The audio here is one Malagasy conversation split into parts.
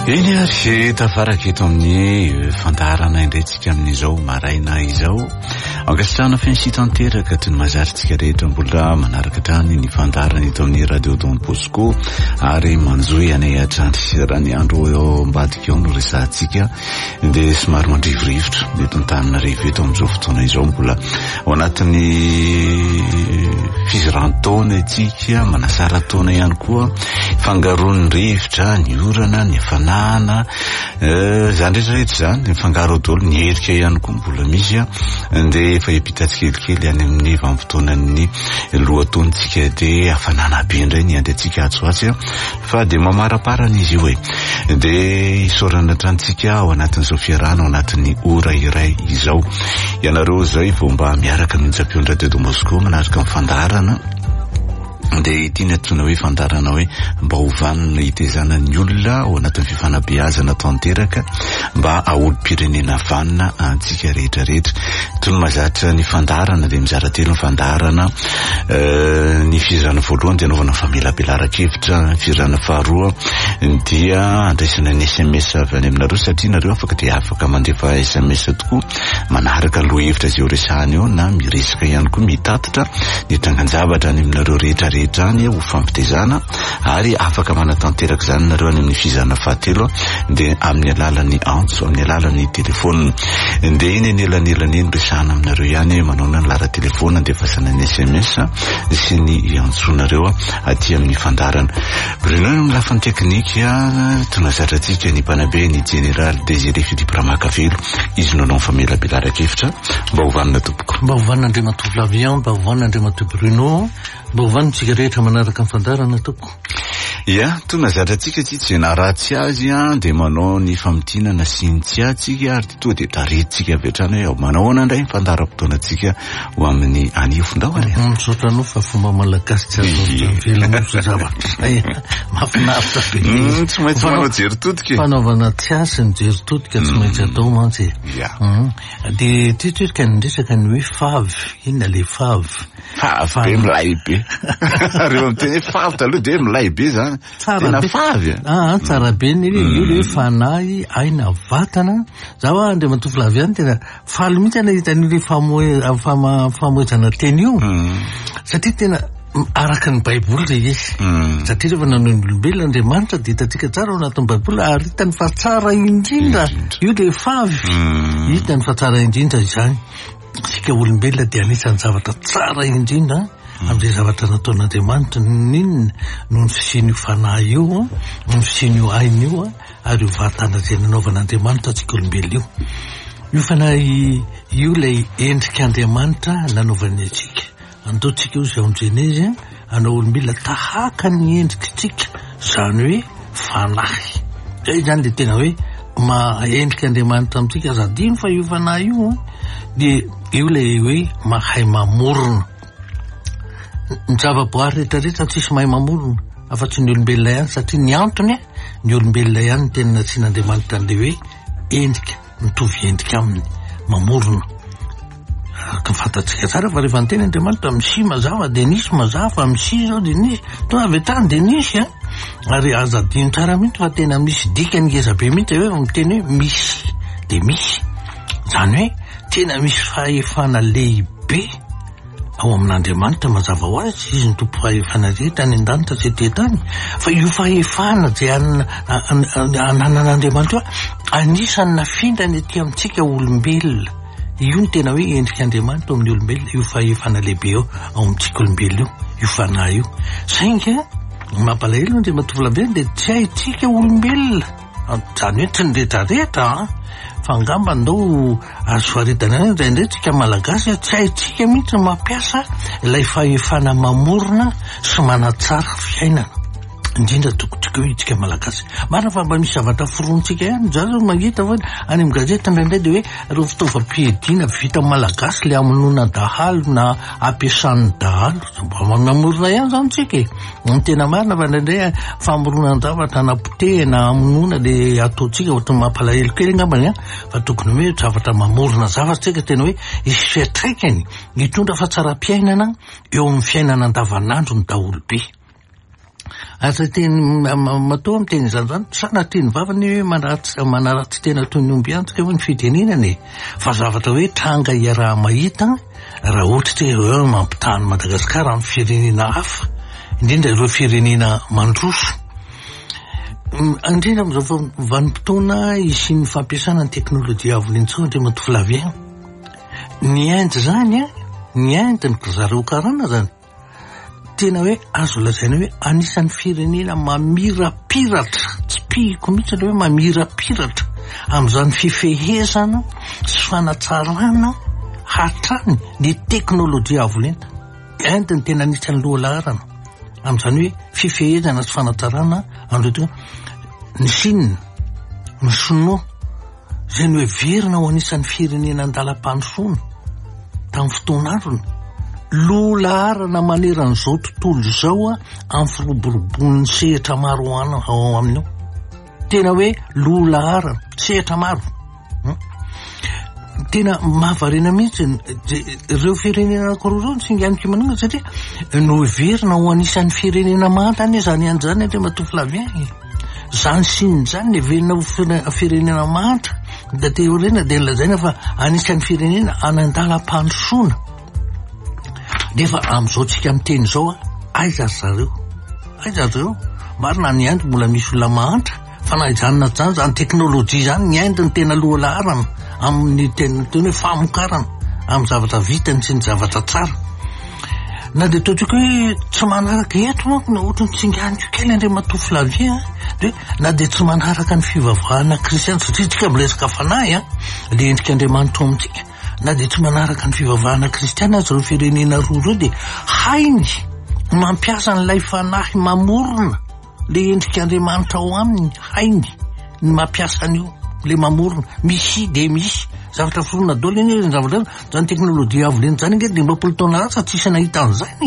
Eny ary tafaraky eto amin'ny fandaharana indraytsika amin'izao maraina izao ankasitrahana fensitanteraka toy ny mazarytsika rehetra mbola manaraka trany ny fandaharana eto amin'ny radio Don Bosco ary manjoy anay atrandry raha ny andro eo ambadika eo no resahantsika dia somary mandrivorivotra eto Antananarivo eto amin'izao fotoana izao mbola ao anatin'ny fiziran-taona itsika manasara taona ihany koa fangaroan'ny rivotra ny orana ny hafanana zany rehetrarehetra zany mifangaro daholo ny herika ihany koa mbola misy dia efa epitatsikelikely any amin'ny vanim-potoanan'ny lohataontsika dia hafanana be indray ny andry atsoatsy fa dia mamaraparana izy io dia isorana trantsika ao anatin'izao fiarahana ao anatin'ny ora iray izao ianareo zay vao mba miaraka nonjapio radio Don Bosco manaraka amin'ny fandaharana dia tiana tsona hoe fandarana hoe mba hovanona hitezana ny olona ao anatin'ny fifanabeazana tanteraka mba aolo-pirenena vanina antsika rehetrarehetra toy ny mazatra ny fandarana dia mizara telo ny fandarana ny fizarana voalohany dia anaovana famelabelara-kevitra ny fizarana faharoa dia andraisana ny SMS avy any aminareo satria nareo afaka dia afaka mandefa SMS tokoa manaraka lohevitra zay resahany eo na miresaka ihany koa mitatitra ny trangan-javatra any aminareo rehetrarehetra any ho fampitezana ary afaka manatanteraka zany nareo any amin'ny fizarana fahatelo dia amin'ny alalan'ny antso amin'ny alalan'ny telefona dia iny enelanelany eny resahana aminareo ihany manona ny lara telefona dia fasana ny SMS sy ny antsonareo aty amin'ny fandarana Bruno amin'ny lafiny teknika tonazatrantsika ny mpanabe ny général Désiré Philippe Ramakavelo izy nonao famelabelara-kevitra mba hovanona tompoko mba hovanona Andriamatoa Flavian mba hovanona Andriamatoa Bruno mba hovanontsika rehetra manaraka amin'ny fandarana toko tonazatrantsika tsy naratsy azy dia manao ny famitinana sinitsy atsika ary toa dia taretintsika avy hatrany hoe manahoana indray fandaram-potoanantsika ho amin'ny anifondao ary misaotrano fa fomba malagasy tsy azovelomsa zavatra mahafinaritra be tsy maintsy manao jeritodika fanaovana tsiasy ny jeritodika tsy maintsy atao mantsy dia titoerika ny resaka ny hoe favy inona le favy be milay be reo amiteny hoe favy taloha dia milay be zany tena favy tsara be ny io le fanahy aina vatana zaho Andriamatoa Flavian tena faly mihitsy anahitany le famoezana teny io satria tena araka ny baiboly re izy satria rehefa nanao ny olombelona Andriamanitra dia hitantsika tsara ao anatin'ny baiboly aritany fa tsara indrindra io le favy hitany fa tsara indrindra izany sika olombelona dia anisan'ny zavatra tsara indrindra amin'izay zavatra nataon'Andriamanitra ninona no ny fisian'io fanahy io ny fisian'io aina io ary io vatana izay nanaovan'Andriamanitra atsika olombelona io fanahy io ilay endrik'Andriamanitra nanaovany atsika antaontsika io izay ao Genèse anao olombelona tahaka ny endrikitsika zany hoe fanahy zay zany le tena hoe endrik'Andriamanitra amintsika azadino fa io fanahy io dia io ilay hoe mahay mamorona ny zavaboary rehetrarehetra tsisy mahay mamorona afa-tsy ny olombelona ihany satria ny antony ny olombelona ihany tena nasian'Andriamanitra an'le hoe endrika mitovy endrika aminy mamorona ka fantatsika tsara fa rehefa nyteny Andriamanitra misy mazava dia nisy mazava misy zao dia nisy to avy tany dia nisy ary azadino tsara mihitsy fa tena misy dikany ngezabe mihitsy hoe miteny hoe misy dia misy zany hoe tena misy fahefana lehibe ao amin'Andriamanitra mazava ho azy izy ny tompo fahefana rehetra any an-danitra tsy tetany fa io fahefana zay ananan'Andriamanitra anisany nafindra ny aty amintsika olombelona io ny tena hoe endrik'Andriamanitra amin'ny olombelona io fahefana lehibe ao amintsika olombelona io fanahy io saingy mampalahelo Andriamatoa Flavian dia tsy haitsika olombelona zany hoe tsy ny rehetrarehetra fa angamba ndao azo faharetana indraindray tsika malagasy tsy haitsika mihitsy mampiasa ilay fahefana mamorona sy manatsara fiainana indrindra tokotsika hoe itsika malagasy marina fa mba misy zavatra forontsika ihany zany mahita fa any amin'ny gazety indraindray dia hoe ireo fitaovam-piadiana vita malagasy le amonoana dahalo na ampiasan'ny dahalo mba mamorona ihany zany tsika ny tena marina fa indraindray famoronana zavatra napotehana amonoana le ataontsika ohatry mampalahelo kely angambany fa tokony hoe zavatra mamorona zavatra tsika tena hoe isy fiatraikany hitondra fa tsara-piainana eo amin'ny fiainana andavanandro ny daholo be asa teny matoa amin'ny teny zany sana tiany vavany hoe manaratsy tena toy ny omby antsika hoe ny fidenenany fa zavatra hoe tranga iaraha mahita raha ohatra hoe mampitany Madagasikara amin'ny firenena hafa indrindra ireo firenena mandroso indrindra amin'izao vanim-potoana isian'ny fampiasana ny teknôlôjia avolintsony dia matofilavia ny Inde zany ny Inde ny zareo karana zany tena hoe azo lazaina hoe anisan'ny firenena mamirapiratra tsy piko mihitsy hoe mamirapiratra amin'izany fifehezana sy fanatsarana hatrany ny teknôlôjia avolenta Inde ny tena anisan'ny lohalaharana amin'izany hoe fifehezana sy fanatsarana andreo ny Chine ny Sinoa zay ny hoe verina ho anisan'ny firenena andalam-pandrosoana tamin'ny fotoan'androny lohalaharana maneran'izao tontolo izao amin'ny firoborobon'ny sehatra maro ao amin'io tena hoe lohalaharana sehatra maro tena mahavarina mihitsy ireo firenena ankory singaniko manana satria no verina ho anisan'ny firenena mantany zany an'izany dia matofilavia zany Chine zany verina ho firenena manta da teorena dia lazaina fa anisan'ny firenena anandalam-pandrosoana nefa amin'izao tsika miteny izao aiza zareo marina ny Inde mbola misy olona mahantra fa na ijanona zany teknôlôjia zany ny Inde ny tena lohalaharana amin'ny teny hoe famokarana amin'ny zavatra vitany sy ny zavatra tsara na dia totriko hoe tsy manaraka eto manko na ohatra ny tsinganiko kely andre matofilavia dia na dia tsy manaraka ny fivavahana kristiana satria tsika miresaka fanahy le endrik'Andriamanitra amintsika na dia tsy manaraka ny fivavahana kristiana azy ireo firenena roa ireo dia hainy mampiasa n'ilay fanahy mamorona le endrik'Andriamanitra ao aminy hainy ny mampiasa an'io le mamorona misy dia misy zavatra forona dolo iny zavatra zany teknôlôjia avolenta zany inge dia mapolo taona rasa tsisy nahita an'izany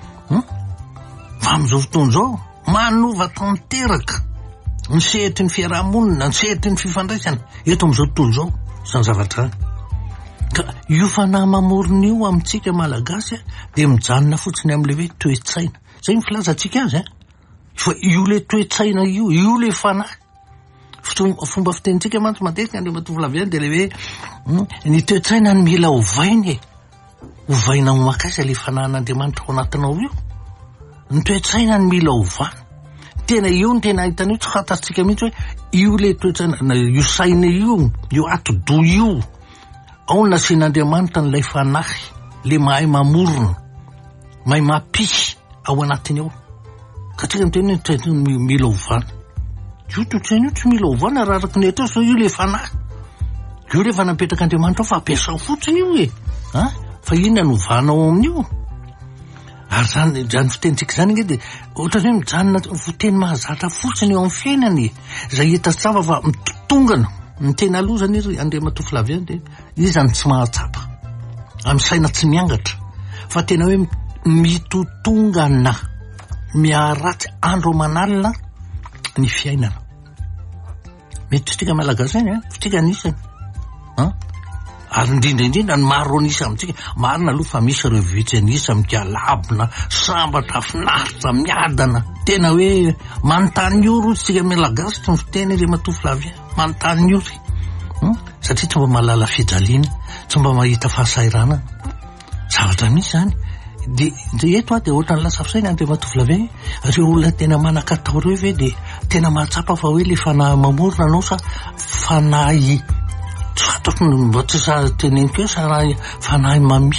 fa amin'izao fotoana izao manova tanteraka ny sehetry ny fiarahamonina ny sehetry ny fifandraisana eto amin'izao tontolo izao zany zavatra ka io fanahy mamorona io amintsika malagasy dia mijanona fotsiny amin'ilay hoe toe-tsaina zay ny filazantsika azy fa io le toe-tsaina io le fanahy fomba fitenitsika mantsy matetika andre matofilaviany dia le hoe ny toe-tsaina ny mila ovainy ovaina ho makaiza le fanahin'Andriamanitra ao anatinao io ny toe-tsaina ny mila ovana tena io ny tena ahitana io tsy fantatsika mihitsy hoe io le toe-tsaina io saina io atodo io ao nasian'Andriamanitra n'ilay fanahy le mahay mamorona mahay mampisy ao anatiny ao ka tsika miteny hoe mila ovana io toe-tsaina io tsy mila ovana raha araky ny eto so io le fanahy io rehefa napetraka Andriamanitra ao fa ampiasao fotsiny io fa inona no vanao amin'io ary zany fitenitsika zany inge dia ohatra hoe mijanona foteny mahazatra fotsiny eo amin'ny fiainany izay hita tsapa fa mitotongana ny tena aloha zany izy Andriamatofolaviany dia izany tsy mahatsapa amin'ny saina tsy miangatra fa tena hoe mitotongana miaratsy andro manalina ny fiainana mety tsika malagasy any fitsika anisany ary indrindraindrindra ny maro anisa amintsika marina aloha fa misy ireo vitsy anisa mikalabona sambatra finaritra miadana tena hoe manontany oro tsika malagasy tsy miteny re matofilavia manontany oro satria tsy mba mahalala fijaliana tsy mba mahita fahasairana zavatra misy zany dia eto dia ohatra ny lasa fisaina andre matofilavia reo olona tena manakatao reo ve dia tena mahatsapa fa hoe le fanahy mamorona anao sa fanahy tsatoko mba tsy sa teneniko hoe sa fanahy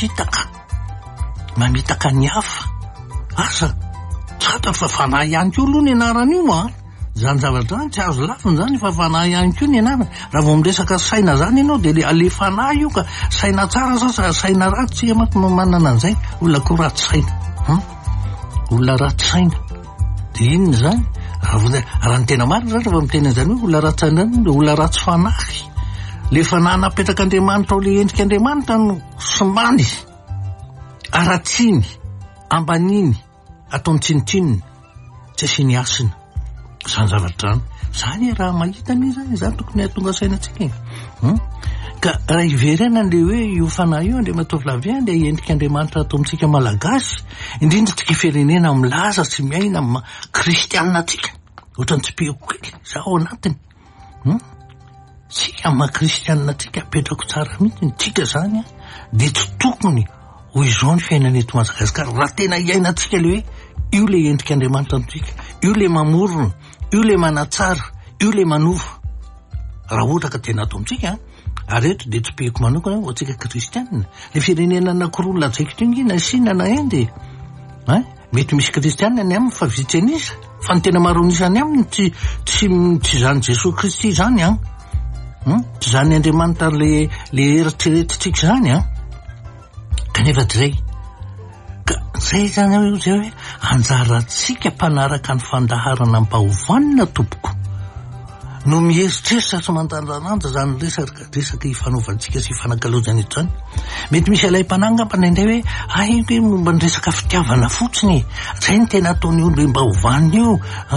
mamitaka ny hafa asa tsatako fa fanahy ihany koa aloha ny anaran'io zany zavatra zany tsy azo lafiny zany fa fanahy ihany koa ny anarana raha vao miresaka saina zany ianao dia le fanahy io ka saina tsara sa saina ratsy tsika manko manana an'izay olona koa ratsy saina olona ratsy saina dia inona zany raha ny tena marina zany rehefa miteny an'izany hoe olona ratsy saina zany dia olona ratsy fanahy le fanahy napetraka Andriamanitra ao le endrik'Andriamanitra no sombany aratsiny ambaniny ataony tsinitsininy tsy asiany asina zany zavatra zany raha mahita ny zany tokony hahatonga saina tsika ka raha iverena le hoe io fanahy io andre matovilavia le endrika Andriamanitra atao amintsika malagasy indrindra tsika firenena milaza sy miaina kristianina tsika ohatrany tsy peko kely zaho anatiny tsika kristianina tsika apetrako tsara mihitsy tsika zany de tsy tokony ho izao ny fiainana eto Madagasikara raha tena iainantsika le hoe io le endrika Andriamanitra amintsika io le mamorona io le manatsara io le manova raha ohatra ka tena atao amintsika ary eto de tsy peko manokana ho atsika kristianina le firenena anankiroa lazaiko iny na Sina na Inde mety misy kristianina ny aminy fa vitsy anisa fa ny tena maro anisany aminy tsy zany Jesosy Kristy zany tsy zany Andriamanitra le eritreretintsika zany kanefa zay ka zay zany hoe anjaratsika mpanaraka ny fandaharana mba hovanina tompoko no mieritreritra sy mandanjalanja zany resaka ifanaovantsika sy ifanakalozana eto zany mety misy alay mpananga mpanendray hoe momba ny resaka fitiavana fotsiny zay ny tena ataony olo mba hovanina io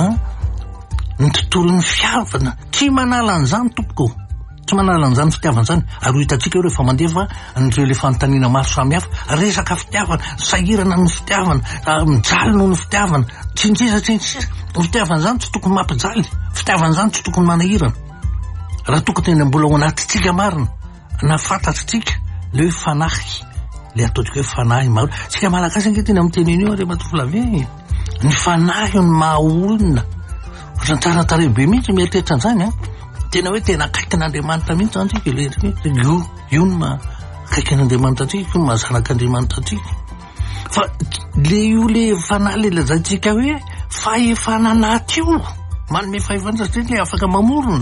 ny tontolon'ny fiavana tsy manala an'izany tompoko tsy manala an'izany fitiavana zany ary hitantsika rehefa mandefa nireo le fanontaniana maro samihafa resaka fitiavana sahirana ny fitiavana mijaly noho ny fitiavana tsintsisa fitiavana zany tsy tokony mampijaly fitiavana zany tsy tokony manahirana raha tokony tena mbola ao anatintsika marina na fantatritsika le hoe fanahy le ataontsika hoe fanahy maro tsika malagasy angetiny amin'ny tenenio re matovilavia ny fanahy ny maha olona ohatrany tsara be mihitsy mieritreritra an'izany tena hoe tena akaikin'Andriamanitra mihitsy zany tsika io ny akaikin'Andriamanitra tsika io ny mahazanak'Andriamanitra tsika fa le io le fanahy le lazaintsika hoe fahefana anaty io manome fahefana satria le afaka mamorona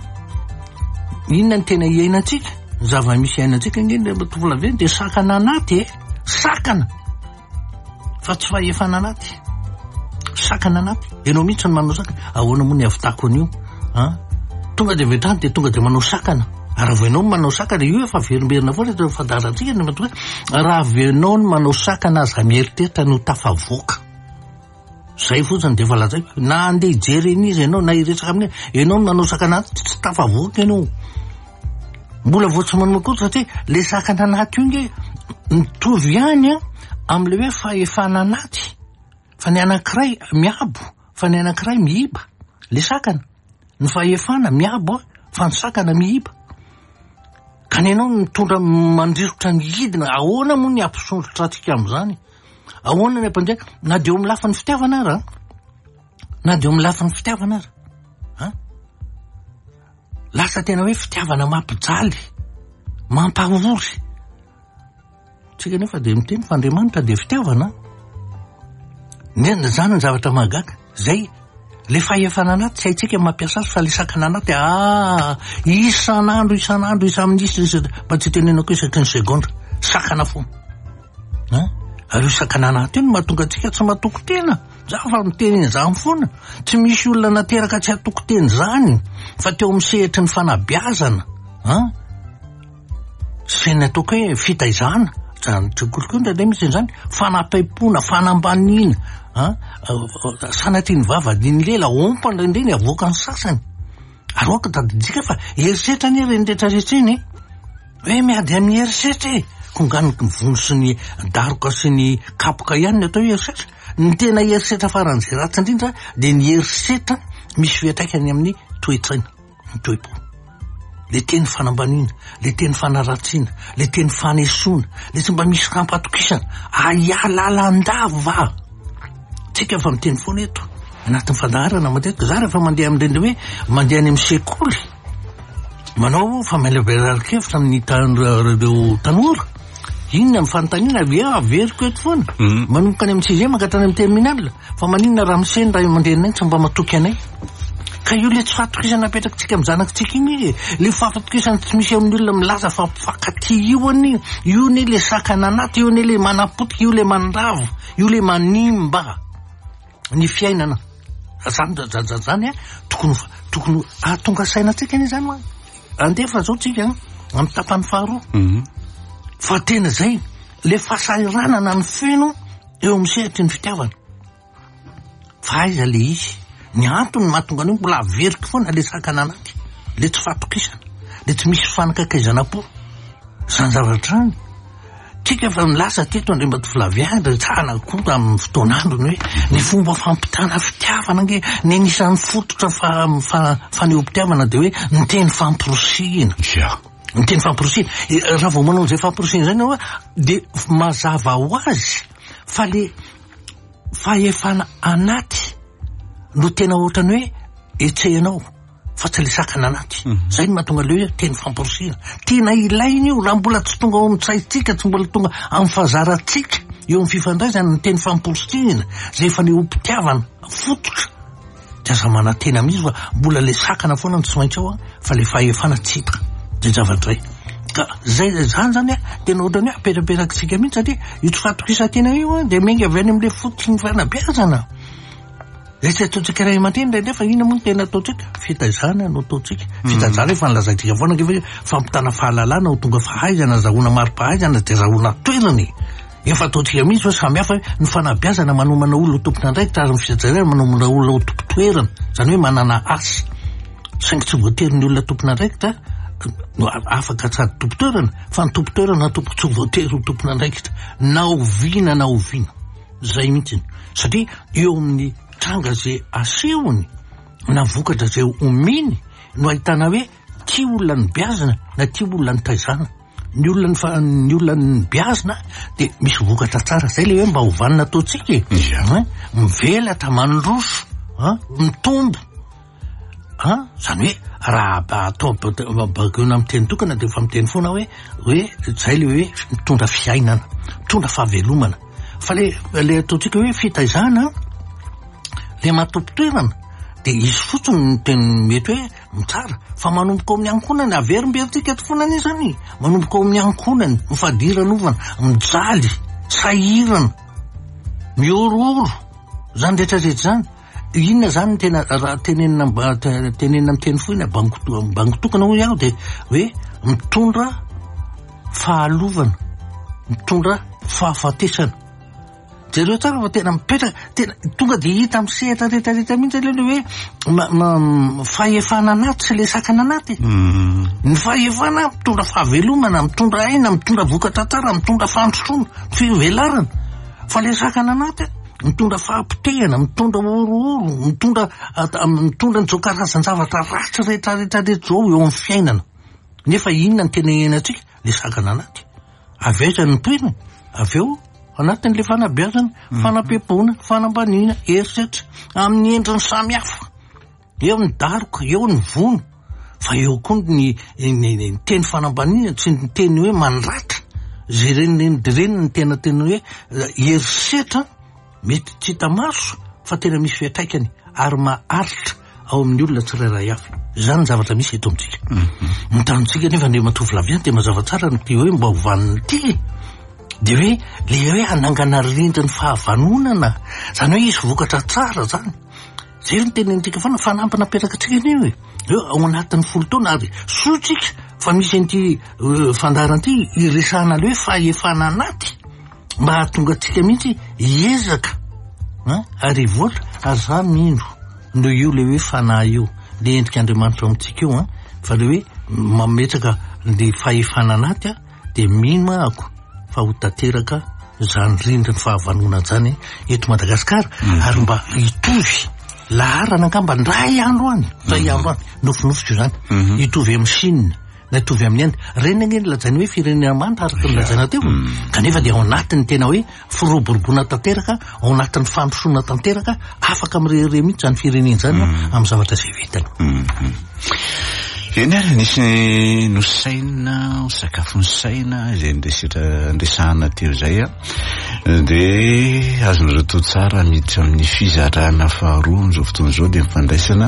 inona ny tena iainantsika zava-misy iainantsika ngeny matovilavia de sakana anaty sakana fa tsy fahefana anaty sakana anaty ianao mihitsy ny manao sakana ahoana moa ny avitako an'io tonga de vetrany de tonga de manao sakana raha venao ny manao sakana io efa verimberina foana eto fandarantsika ny matoa raha venao ny manao sakana aza mieritreritra no tafavoaka zay fotsiny de valazaiko na andeha hijery izy ianao na hiresaka aminy ianao ny manao sakana tsy tafavoaka ianao mbola voatsy manao koa satria le sakana anaty io nge mitovy ihany am'le hoe fahefana anaty fa ny anankiray miabo fa ny anankiray miiba le sakana ny fahefana miabo fa ny sakana miiba ka ny ianao mitondra mandrirotra ny hidina ahoana moa ny ampisondrotra atsika am'izany ahoana ny ampanjaka na de eo amin'ny lafin'ny fitiavana ara na de eo amin'ny lafin'ny fitiavana ara lasa tena hoe fitiavana mampijaly mampahory tsika nefa de miteny fa Andriamanitra de fitiavana zany ny zavatra mahagaga zay le fahefana anaty tsy haitsika mampiasa azy fa le sakana anaty isan'andro isamin'isa mba tsy tenenako isaky ny segondra sakana foana ary io sakana anaty io no mahatonga atsika tsy matoko tena za fa miteny izany foana tsy misy olona nateraka tsy hatoko teny zany fa teo misehitry ny fanabeazana sy ny ataoko hoe fitaizana zany trikolokondra le misy zany fanapaipona fanambanina sanatiny vava diny lela ompana indreny avoaka ny sasany ary oaka tadijika fa erisetra ny renydretra rehetreny hoe miady amin'ny erisetra konganiko ny vono sy ny daroka sy ny kapoka ihany ny atao erisetra ny tena erisetra faran'izay ratsy indrindra de ny erisetra misy fiatraikany amin'ny toetraina ny toepo le teny fanambanina le teny fanaratsiana le teny fanesoana le tsy mba misy rampatokisana ayalalandava tsika efa miteny foana eto anatin'ny fandaharana matetika za rehefa mandeha amin'ireny hoe mandeha any amin'ny sekoly manao famelabelarikevitra amin'ny reo tanora inona amin'ny fanontaniana averiko eto foana manomboka any amin'ny sixième mankatrany amin'ny terminal fa maninona raha miseny raha mandeha anay tsy mba matoky anay ka io le tsy fahatokisana apetrakintsika amin'ny zanakitsika igny le fahatokisana tsy misy amin'ny olona milaza fa mpifakaty io any io ne le sakana anaty io ne le manapotika io le mandravo io le manimba ny fiainana zany tokony ahatonga sainatsika anie zany andefa zao tsika amin'ny tapany faharoa fa tena zay le fahasahiranana ny feno eo amin'ny sehitry ny fitiavana fa aiza le izy ny antony mahatonga an'io mbola averiky foana le sakana anaty le tsy fahatokisana de tsy misy fanakakaizana-po zany zavatra any tsika fa milasa teto Andriamatovilaviandra tsana koa amin'ny fotoan'androny hoe ny fomba fampitana fitiavana nge ny anisan'ny fototra faneho-pitiavana de hoe ny teny famporosina ny teny famporosina raha vao manao zay famporosina zany hoe de mazava ho azy fa le fahefana anaty no tena ohatrany hoe etsehanao fa tsy le sakana anaty zay no mahatonga le hoe teny famporosina tena ilainy io raha mbola tsy tonga ao amin'ny saitsika tsy mbola tonga amin'ny fahazaratsika eo amin'ny fifandraisana ny teny famporosina zay efa neho-pitiavana fototra de aza manantena mihitsy fa mbola le sakana foana no tsy maintsy ao fa le fahefana tsita zay zavatra ray ka zay zany tena ohatrany hoe apetraperakitsika mihitsy satria io tsy fatokisa-tena io de menga avy any am'le fototra ny fanabeazana zay tsy ataotsika ray aman-dreny nefa ina moa tena ataotsika fitaizana no ataotsika fitaizana efa nilazaitsika foana nge fampitana fahalalana ho tonga fahaizana zahoana mari-pahaizana de zahoana toerany efa ataotsika mihitsy fa samy hafa ny fanabeazana manomana olona tompona andraikitra ary ny fisajarana manomana olona ho tompo-toerana zany hoe manana asa saingy tsy voatery ny olona tompona andraikitra no afaka tsady tompo-toerana fa ny tompo-toerana tompo tsy voatery ho tompona andraikitra na oviana zay mihitsy satria eo amin'ny tranga zay asehony na vokatra zay ominy no ahitana hoe tia olona ny biazina na tia olona ny taizana ny olona ny biazina de misy vokatra tsara zay le hoe mba hovanina ataotsika mivelatra manroso mitombo zany hoe raha atao bakeona amin'ny teny tokana de fa miteny foana hoe zay le hoe mitondra fiainana mitondra fahavelomana fa le ataotsika hoe fitaizana le matompo-toerana de izy fotsiny ny teny mety hoe mitsara fa manomboka ao amin'ny ankonany averimberitsika to foana anisany manomboka ao amin'ny ankonany mifadiran'ovana mijaly sahirana miororo zany rehetrarehetra zany inona zany tena raha tenenina amin'ny teny foina bangotokana hoy aho de hoe mitondra fahalovana mitondra fahafatesana jereo tsara fa tena mipetraka tena tonga de hita amin'ny sehatra rehetrarehetra mihitsy le hoe fahefana anaty sy le sakana anaty ny fahefana mitondra fahavelomana mitondra aina mitondra vokatra tsara mitondra fandrosoana fivelarana fa le sakana anaty mitondra fahampitehana mitondra orooro mitondra nyzao karazany zavatra ratsy rehetrarehetra zao eo amin'ny fiainana nefa inona ny tena iainantsika le sakana anaty aveazany ny toerana aveo anatin'le fanabeazana fanapepona fanambanina eritreritra amin'ny endriny samy hafa eo ny daroka eo ny vono fa eo koa ny teny fanambanina tsy ny teny hoe manratra zay reny ny tena teny hoe eritreritra mety tsy hita maso fa tena misy fiatraikany ary maharitra ao amin'ny olona tsirairay avy zany zavatra misy eto amintsika mitanontsika nefa Andriamatovilaviandra de mazava tsara ny ty hoe mba hovaniny ty de hoe le hoe anangana rindriny fahavanonana zany hoe izy vokatra tsara zany zay ny tenentsika foana fanampina aperaka tsika io ao anatin'ny folo taona ary sotsika fa misy an'ity fandaran'ity iresahana le hoe fahefana anaty mba hahatonga tsika mihitsy hiezaka ary voatra ary za mindro no io le hoe fanahy io le endrik'Andriamanitra amintsika io fa le hoe mametraka le fahefana anaty de mino ako fa ho tanteraka zany rindriny fahavanona zany eto Madagasikara ary mba hitovy laharana angamba ndray andro any nofinofitra io zany hitovy amin'ny Chine na hitovy amin'ny Inde reny anie lazainy hoe firenena manitra araka ny lazaina teo kanefa de ao anatiny tena hoe firoboroboana tanteraka ao anatin'ny fandrosoana tanteraka afaka mirehire mihitsy zany firenena zany amin'ny zavatra zay vitany eny ary nisy nosaina sakafo ny saina zay ndresahana teo zay de azonareo to tsara miditra amin'ny fizarana faharoa am'izao fotoana zao de mifandraisana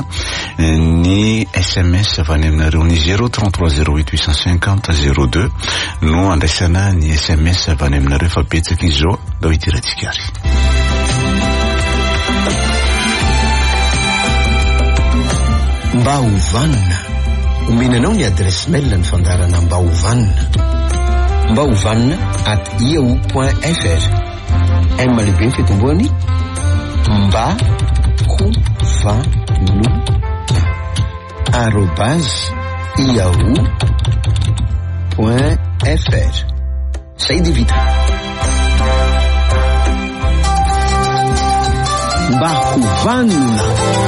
ny SMS avy any aminareo ny 033 08 850 02 no andraisana ny SMS avy any aminareo fa betsaka izy zao da ho itirantsika ary mba hovanina omenanao ny adresse mail ny fandarana mba hovanina @yahoo.fr malehibe ny fitomboany mba hovanina yahoo.fr. Zay dia vita. Mba hovanina.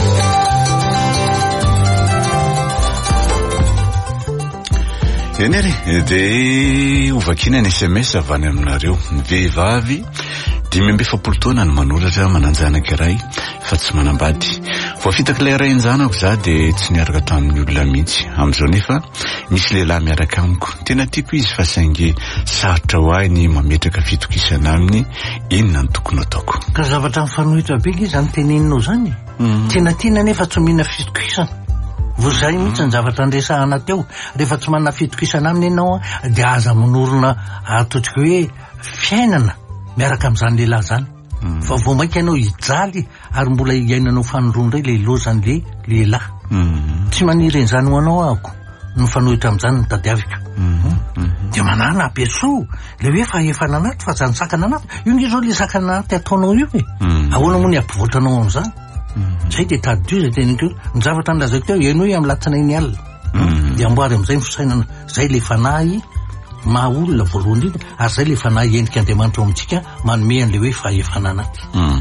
eny ary dia ovakina ny SMS avy any aminareo. Ny vehivavy 5 taona no manoratra mananjana anankiray fa tsy manambady. Voafitaka ilay iray anjanako za dia tsy niaraka tamin'ny olona mihitsy. Amin'izao nefa misy lehilahy miaraka amiko. Tena tiako izy fa saingy sarotra ho ahy ny mametraka fitokisana aminy. Inona no tokony ataoko? Ka zavatra mifanohitra be izy zany teneninao zany. Tena tiana nefa tsy mihina fitokisana. Vozay mihitsy ny zavatra andresahana teo. Rehefa tsy manana fitokisana aminy ianao dia aza manorona ataotsika hoe fiainana miaraka amin'izany lehilahy zany. Fa vao mainka ianao hijaly ary mbola iainanao fanondroandray le lozan'le lehilahy. Tsy maniry an'izany ho anao ahako no fanohitra amin'izany ny tadiaviko. Dia manana abeso le hoe fa efa nanaty fa zany sakana anaty. Io ny zao le sakana anaty ataonao io e. Ahoana moa ny ampivoatranao amin'izany? Zay dia tady io zay teniko ny zavatra nilazaiko teo ianao amin'ny latsana iny alina. Dia amboary amin'izay fisainana. Zay le fanahy maha olona voalohany indrindra ary zay le fanahy endrika Andriamanitra ao amintsika manome an'le hoe faefana anaty.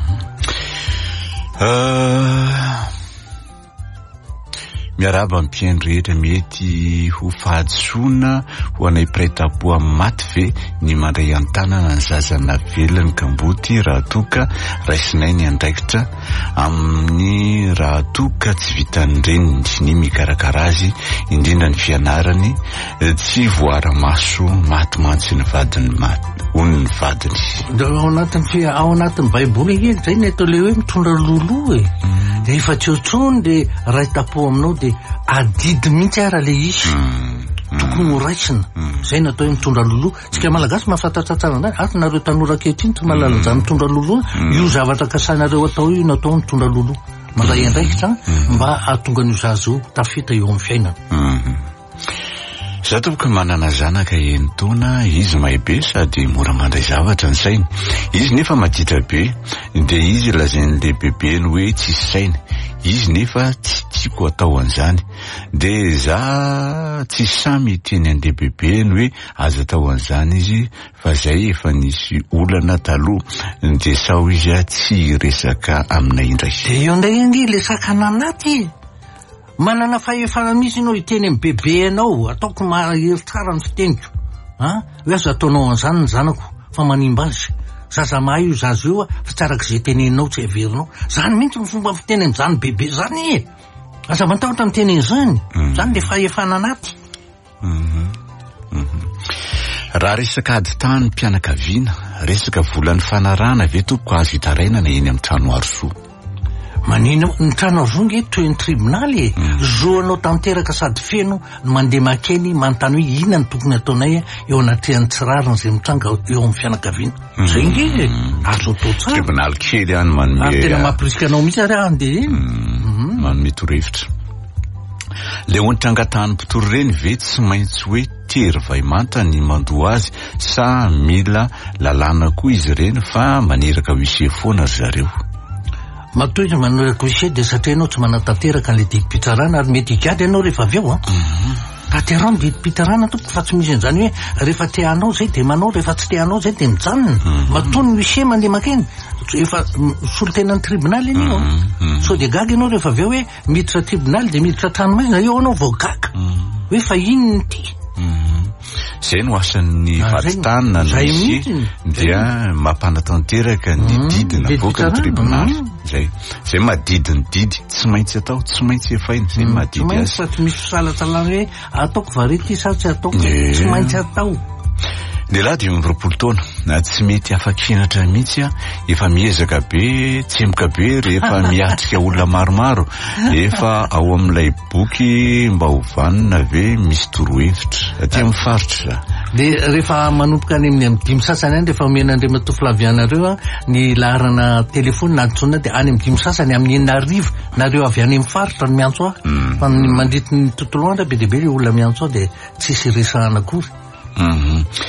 Miaraba amin'ny mpiaino rehetra mety ho fahadisoana ho anay prêt-à-pot maty ve ny mandray an-tanana ny zazana velany Kamboty raha toka raisinainy andraikitra amin'ny raha toka tsy vitany reniny ny mikarakara azy indrindra ny fianarany tsy voara-maso maty mantsy ny vadiny maty hono ny vadiny. Ao anatin'ny baiboly iny zay ny atao le hoe mitondra loloa e. Dia efa tsotsony dia ray-tapo aminao dia adidy mihitsy ara le izy tokony ho raisina. Zay natao hoe mitondra loloa. Tsika malagasy mahafantatra tsara an'izany. Ary nareo tanora ankehitriny tsy mahalala an'izany mitondra loloa. Io zavatra kasainareo atao io natao mitondra loloa. Mandray andraikitra mba ahatonga n'io zaza io tafita eo amin'ny fiainana. Za toboka manana zanaka 1 taona, izy mahibe sady mora mandray zavatra ny sainy. Izy nefa maditra be, dia izy lazain'le bebeny hoe tsy saina. Izy nefa tsy tiako atao an'izany. Dia za tsy samy teny an'le bebeny hoe aza atao an'izany izy, fa zay efa nisy olana taloha. Dia sao izy tsy resaka aminay indray. Dia eo ndray angy le sakana anaty. Manana fahefana misy ianao hiteny amin'ny bebe anao, ataoko mahery tsara ny fiteniko. Hoe aza ataonao an'izany ny zanako fa manimba azy. Zaza mahay io zaza io fa tsarak'izay teneninao tsy averinao. Zany mihitsy ny fomba fiteny amin'izany bebe zany e. Aza matahotra miteny izany. Zany le fahefana anaty. Raha resaka ady tany mpianakaviana, resaka volan'ny fanarana ve tompoko azo hitarainana eny amin'ny trano Arsoa? Manino ny trano Arsoa toy ny tribonaly e. Zoanao tanteraka sady feno mandeha makeny manontany hoe inona ny tokony ataonay eo anatrehan'ny tsirariny izay mitranga eo amin'ny fianakaviana. Zay nge azo atao tsara. Tribonaly kely any manome. Ary tena mampirisika anao mihitsy ary andeha eny. Manome torohevitra. Le onitra angatahany mpitoro reny ve tsy maintsy hoe tery vaimanta ny mandoa azy sa mila lalàna koa izy reny fa maneraka wishe foana zareo? Matoy izy maneraka wishe dia satria ianao tsy manatanteraka an'ilay didim-pitsarana ary mety higady ianao rehefa avy eo tanterao ny didim-pitsarana tompoko fa tsy misy an'izany hoe rehefa teanao zay dia manao, rehefa tsy teanao zay dia mijanona. Matoy ny wishe mandeha makeny efa solontenan'ny tribonaly iny io so dia gaga ianao rehefa avy eo hoe miditra tribonaly dia miditra tranomaizina eo anao vao gaga hoe fa iny ny ty. Zay no asan'ny vatitanina no izy dia mampanatanteraka ny didina boka ny tribonaly. Zay madidi ny didy tsy maintsy atao, tsy maintsy efaina. Zay madidi azy. Fa tsy misy fisalatsalana hoe ataoko varety sa tsy ataoko, tsy maintsy atao. Lehilahy 20 taona na tsy mety afakinatra mihitsy efa miezaka be, tsemboka be rehefa miatrika olona maromaro efa ao amin'ilay boky mba hovanina ve misy torohevitra aty amin'ny faritra. Dia rehefa manomboka any amin'ny 5 sasany any rehefa omen'Andriamanitra Flavianareo ny laharana telefony na antsoina dia any amin'ny 5 sasany amin'ny 9 nareo avy any amin'ny faritra no miantso aho. Fa mandritra ny tontolo andro be dia be olona miantso aho dia tsisy resahana akory.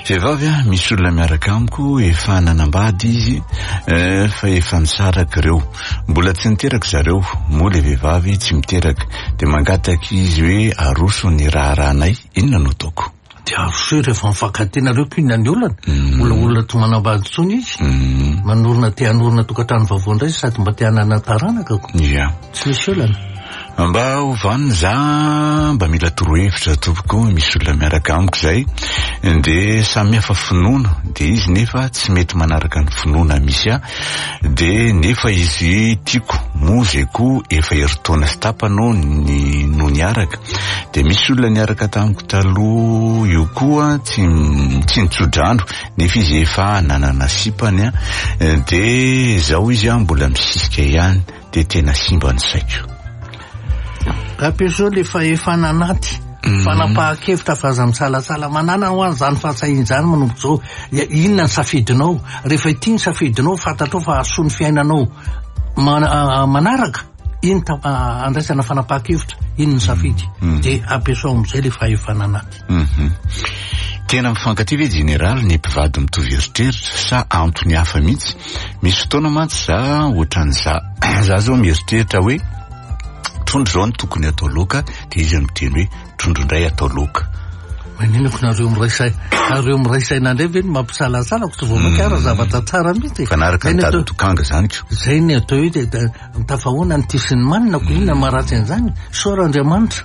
vehivavy misy olona miaraka amiko efa nanambady izy fa efa nisaraka ireo, mbola tsy niteraka zareo, moa le vehivavy tsy miteraka de mangataka izy hoe aroso ny raharanay, inona no ataoko? De aroso rehefa mifankatenareo inona ny olona to manambady tsony izy manorina te hanorina tokantrano vaovao indray sady mba te hanana taranaka tsy misy olana mba ovanina za mba mila torohevitra tompoko, misy olona miaraka amiko zay de samy hafa finoana de izy nefa tsy mety manaraka ny finoana misy de nefa izy tiako mozeko efa eritaona sy tapano no niaraka de misy olona niaraka tamiko taloha io koa tsy nitsodrano nefa izy efa nanana sipany de zao izy mbola misisika ihany de tena simba ny saiko. Ampiazao le fahefana anaty fanapahan-kevitra fa aza misalasala manana ho any zany fahasahiany zany manompo zao inona ny safidinao rehefa ity ny safidinao fantatrao fa asoa ny fiainanao manaraka iny andraisana fanapahan-kevitra iny ny safidy de ampiasao am'izay le fahefana anaty tena mifankaty ve generaly ny mpivady mitovy eritreritra sa antony hafa mihitsy? Misy fotoana mantsy za ohatran'za zao mieritreritra hoe trondro zao ny tokony atao loka de izy miteny hoe trondro indray atao loka. Maninako nareo miraisaina indray ve ny mampisalasala ko tsy voamakara zavatra tsara mihitsy fanaraka ny tadotokanga zany ko zay ny atao hoe tafahoana ny tisiny manina ko inona maratsy an'izany sora Andriamanitra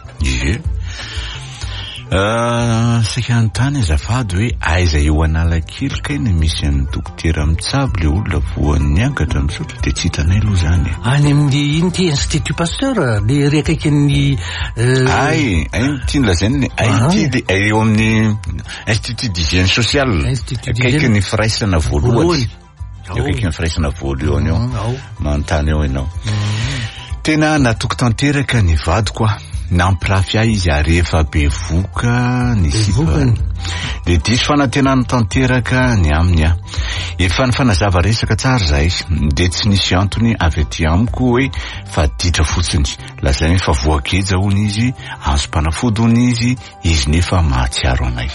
saka anontany azafady hoe aiza eo Analakely kaina misy an'ny dokotera mitsabo le olona voan'ny niangatra misotro de tsy hitanay aloha zany any amin'ny iny ty Institut Pasteur le rekaikin'ny tiany lazainy le eo amin'ny Institut d'hygiène sociale akaikin'ny firaisana voalohany akaikin'ny firaisana voalohany eo manontany eo ianao tena natoko tanteraka ny vadiko nampirafy ahy izy rehefa be voka ny sipany de diso fanantenany tanteraka ny aminy efa ny fanazava resaka tsara zay de tsy nisy antony avy aty amiko hoe fa ditra fotsiny lazainy fa voakeja hony izy azo mpanafody hony izy nefa mahatsiaro anay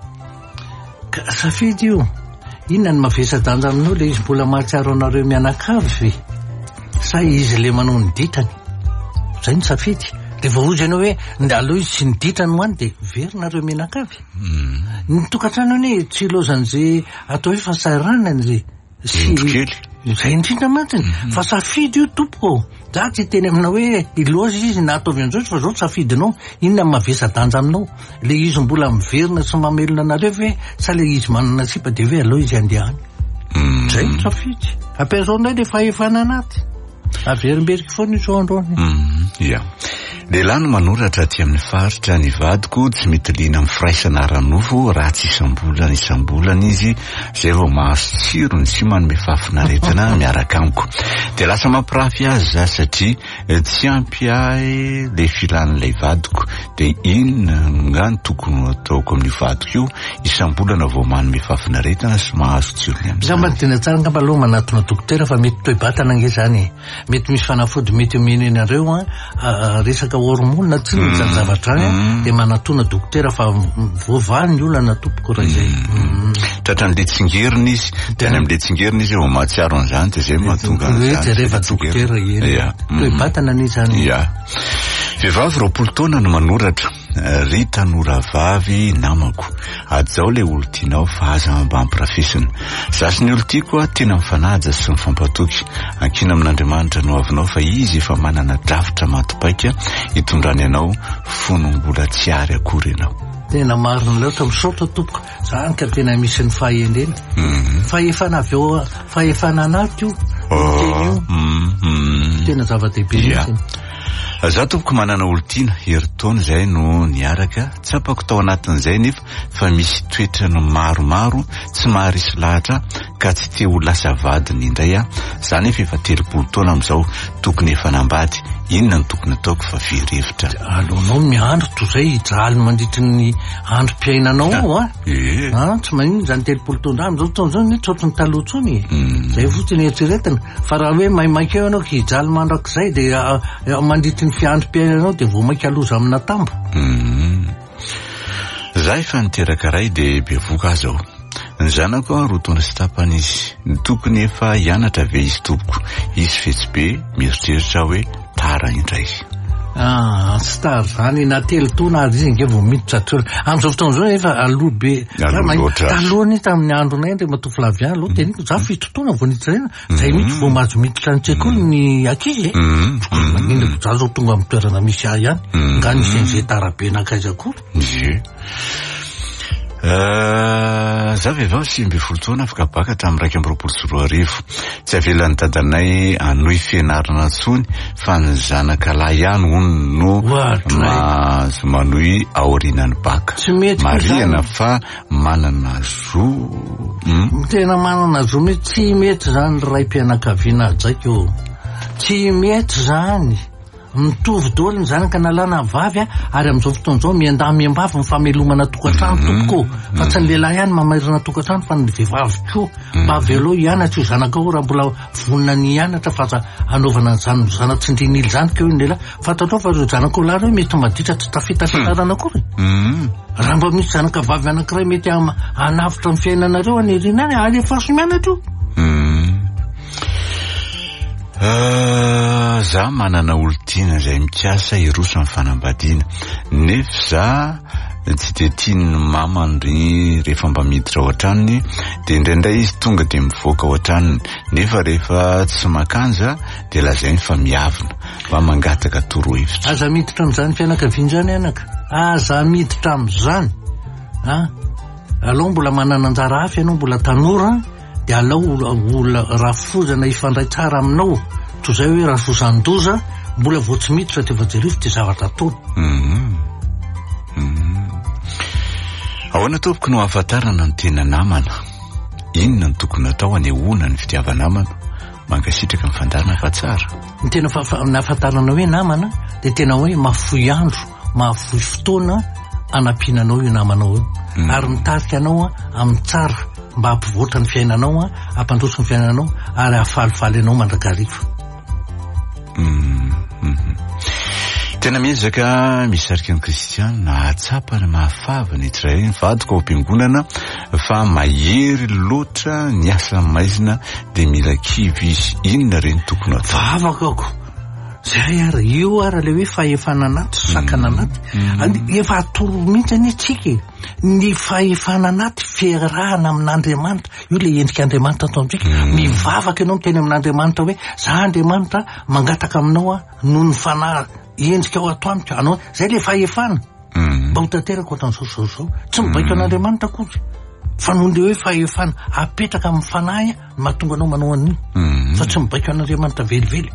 safidy io inona ny mavesa-danja aminao le izy mbola mahatsiaro anareo mianakavy sa izy le manao ny ditany zay ny safidy de voaozy ianao hoe ndalo izy sy niditrany ho any de verynareo mianakavy ny tokantrano anie tsy lozan'izay atao hoe fahasahiranany zay zay indrindra matiny fa safidy io tompoko za tsy teny aminao hoe ilozy izy na ataovy an'izao fa zao safidinao inona mavesa-danja aminao le izy mbola miverina sy mamelona anareo hoe sa le izy manana sipa de hoe aloha izy andehany zay ny safidy ampiazao indray le fahefana anaty averimberika foana izao androany lehilahy no manoratra aty amin'ny faritra ny vadiko tsy mety liana amin'ny firaisana ranofo raha tsy isambolana izy zay vao mahazo tsiro ny tsy manome fahafinaretana miaraka amiko de lasa mampirafy azy za satria tsy ampy ahy le filan'ilay vadiko de inona nga ny tokony ataoko amin'ny vadiko io isambolana vao manome fahafinaretana sy mahazo tsirony am'izay mba tena tsara ngamba aloha manatona dokotera fa mety toe-batana nge zany mety misy fanafody mety omeny anareo resaka hormone tsy ny zavatra de manatona dokotera fa voavaly ny olana tompoko raha izay tratra n'le tsingeriny izy de any am'le tsingeriny izy vao mahatsiaro an'izany de zay mahatonga jereva dokotera toe-batana ny zany vehivavy 20 taona no manoratra ry tanora vavy namako ady zao le olo tianao fa aza mba ampirafesina za sy ny olo tiako tena mifanaja sy mifampatoky ankina amin'Andriamanitra no avinao fa izy efa manana drafitra matipaika hitondrany anao fonombola tsy ary akory ianao tena marina loatra misaotra tompoko zany ka tena misy ny fahendreny fahefana anaty io tena zava-dehibe mihitsy za tompoko manana olo tiana heritaona zay no niaraka tsapako tao anatin'izay nefa fa misy toetrany maromaro tsy maharisy lahatra ka tsy te ho lasa vadiny indray za nefa efa 30 taona am'izao tokony efa nambady inona ny tokony ataoko fa firy-hevitra alohanao miandro toy zay hijaly mandritry ny androm-piainanao tsy manino zany 30 taona am'izao taona zao ny tsotrony taloha tsony zay fotsiny eritreretina fa raha hoe maimaika eo anao hijaly mandrak'izay de mandritry ny fiandrom-piainanao de vomaika aloza amina tambo Za efa niteraka ray de bevoka azy aho. Ny zanako rotona sy tapany izy. Ny tokony efa hianatra ve izy tompoko. Izy fetsy be mieritreritra hoe tara indray. Tsy tara zany na telo taona ary izy nge vao miditra toerana. Amin'izao fotoana izao efa aloha be. Talohany tamin'ny andronay Andry Matoflavian aloha teniko za 7 taona vao nitrena. Zay mihitsy vao mahazo miditra ny tsekoly ny ankizy. Manindrako za zao tonga amin'ny toerana misy ahy ihany. Nga nisy an'izay tarabe nakaiza akory. Za vehivavy 20 taona afaka baka tamin'ny 2024. Tsy avelan'ny dadanay anohy fianarana intsony fa ny zanaka lahy ihany hono no manohy aorinany baka. Mariana fa manana zo. Tena manana zo mihitsy tsy mety zany raim-pianakaviana ajaiko. Tsy mety zany. Mitovy daholo ny zanaka nalana vavy ary amin'izao fotoana izao miandahy-miambavy mifamelomana tokantrano tompoko fa tsy ny lehilahy ihany mamairana tokantrano fa ny vehivavy koa mba velao hianatra io zanaka ao raha mbola vonona ny hianatra fa anaovana ny zanatsindrin'ily zany keo ny lehilahy fantatrao fa ireo zanaka lahy hoe mety maditra tsy tafetafitarana akory raha mba misy zanaka vavy anankiray mety hanavitra ny fiainanareo anirina any ary efa sy mianatra io. Za manana olontiana izay mikasa hiroso amin'ny fanambadiana nefa za tsy de tiany mamany rehefa mba miditra ao an-tranony de indraindray izy tonga de mivoaka ao an-tranony nefa rehefa tsy makanja de lazainy fa miavina mba mangataka torohevitra. Aza miditra amin'izany fianakavian'izany anaka aza miditra amin'izany alao mbola manana anjara hafa ianao mbola tanora de alao olona rafozana ifandray tsara aminao toy izay hoe rafozan-doza mbola vao tsy miditra ty vajerivo ty zavatra ataony. Ahoana tompoko no ahafantarana ny tena namana? Inona ny tokony atao anehoana ny fitiava-namana? Mankasitraka ny fandarana fa tsara. Ny tena ahafantarana hoe namana de tena hoe mahafoy andro mahafoy fotoana anampinanao io namanao io ary mitarika anao amin'ny tsara mba hampivoatra ny fiainanao hampandroso ny fiainanao ary hahafalifaly anao mandrakariva. Tena miezaka misarika ny kristiana hahatsapa ny mahafavana itsiray ny vadiko ao am-piangonana fa mahery loatra ny asa maizina de mila kivy izy. Inona reny tokony atao? Vavakako zay ara io ara le hoe fahefana anaty sakana anaty efa atoro mihitsy any tsika ny fahefana anaty fiarahana amin'Andriamanitra io le endrika Andriamanitra atao amintsika mivavaka ianao miteny amin'Andriamanitra hoe za Andriamanitra mangataka aminao noho ny fanahy endrika ao atoamiko anao zay le fahefana mba ho tanteraka ohatran'izao tsy mibaiko an'Andriamanitra kory fa noho le hoe fahefana apetraka amin'ny fanahy mahatonga anao manao an'iny fa tsy mibaiko an'Andriamanitra velively.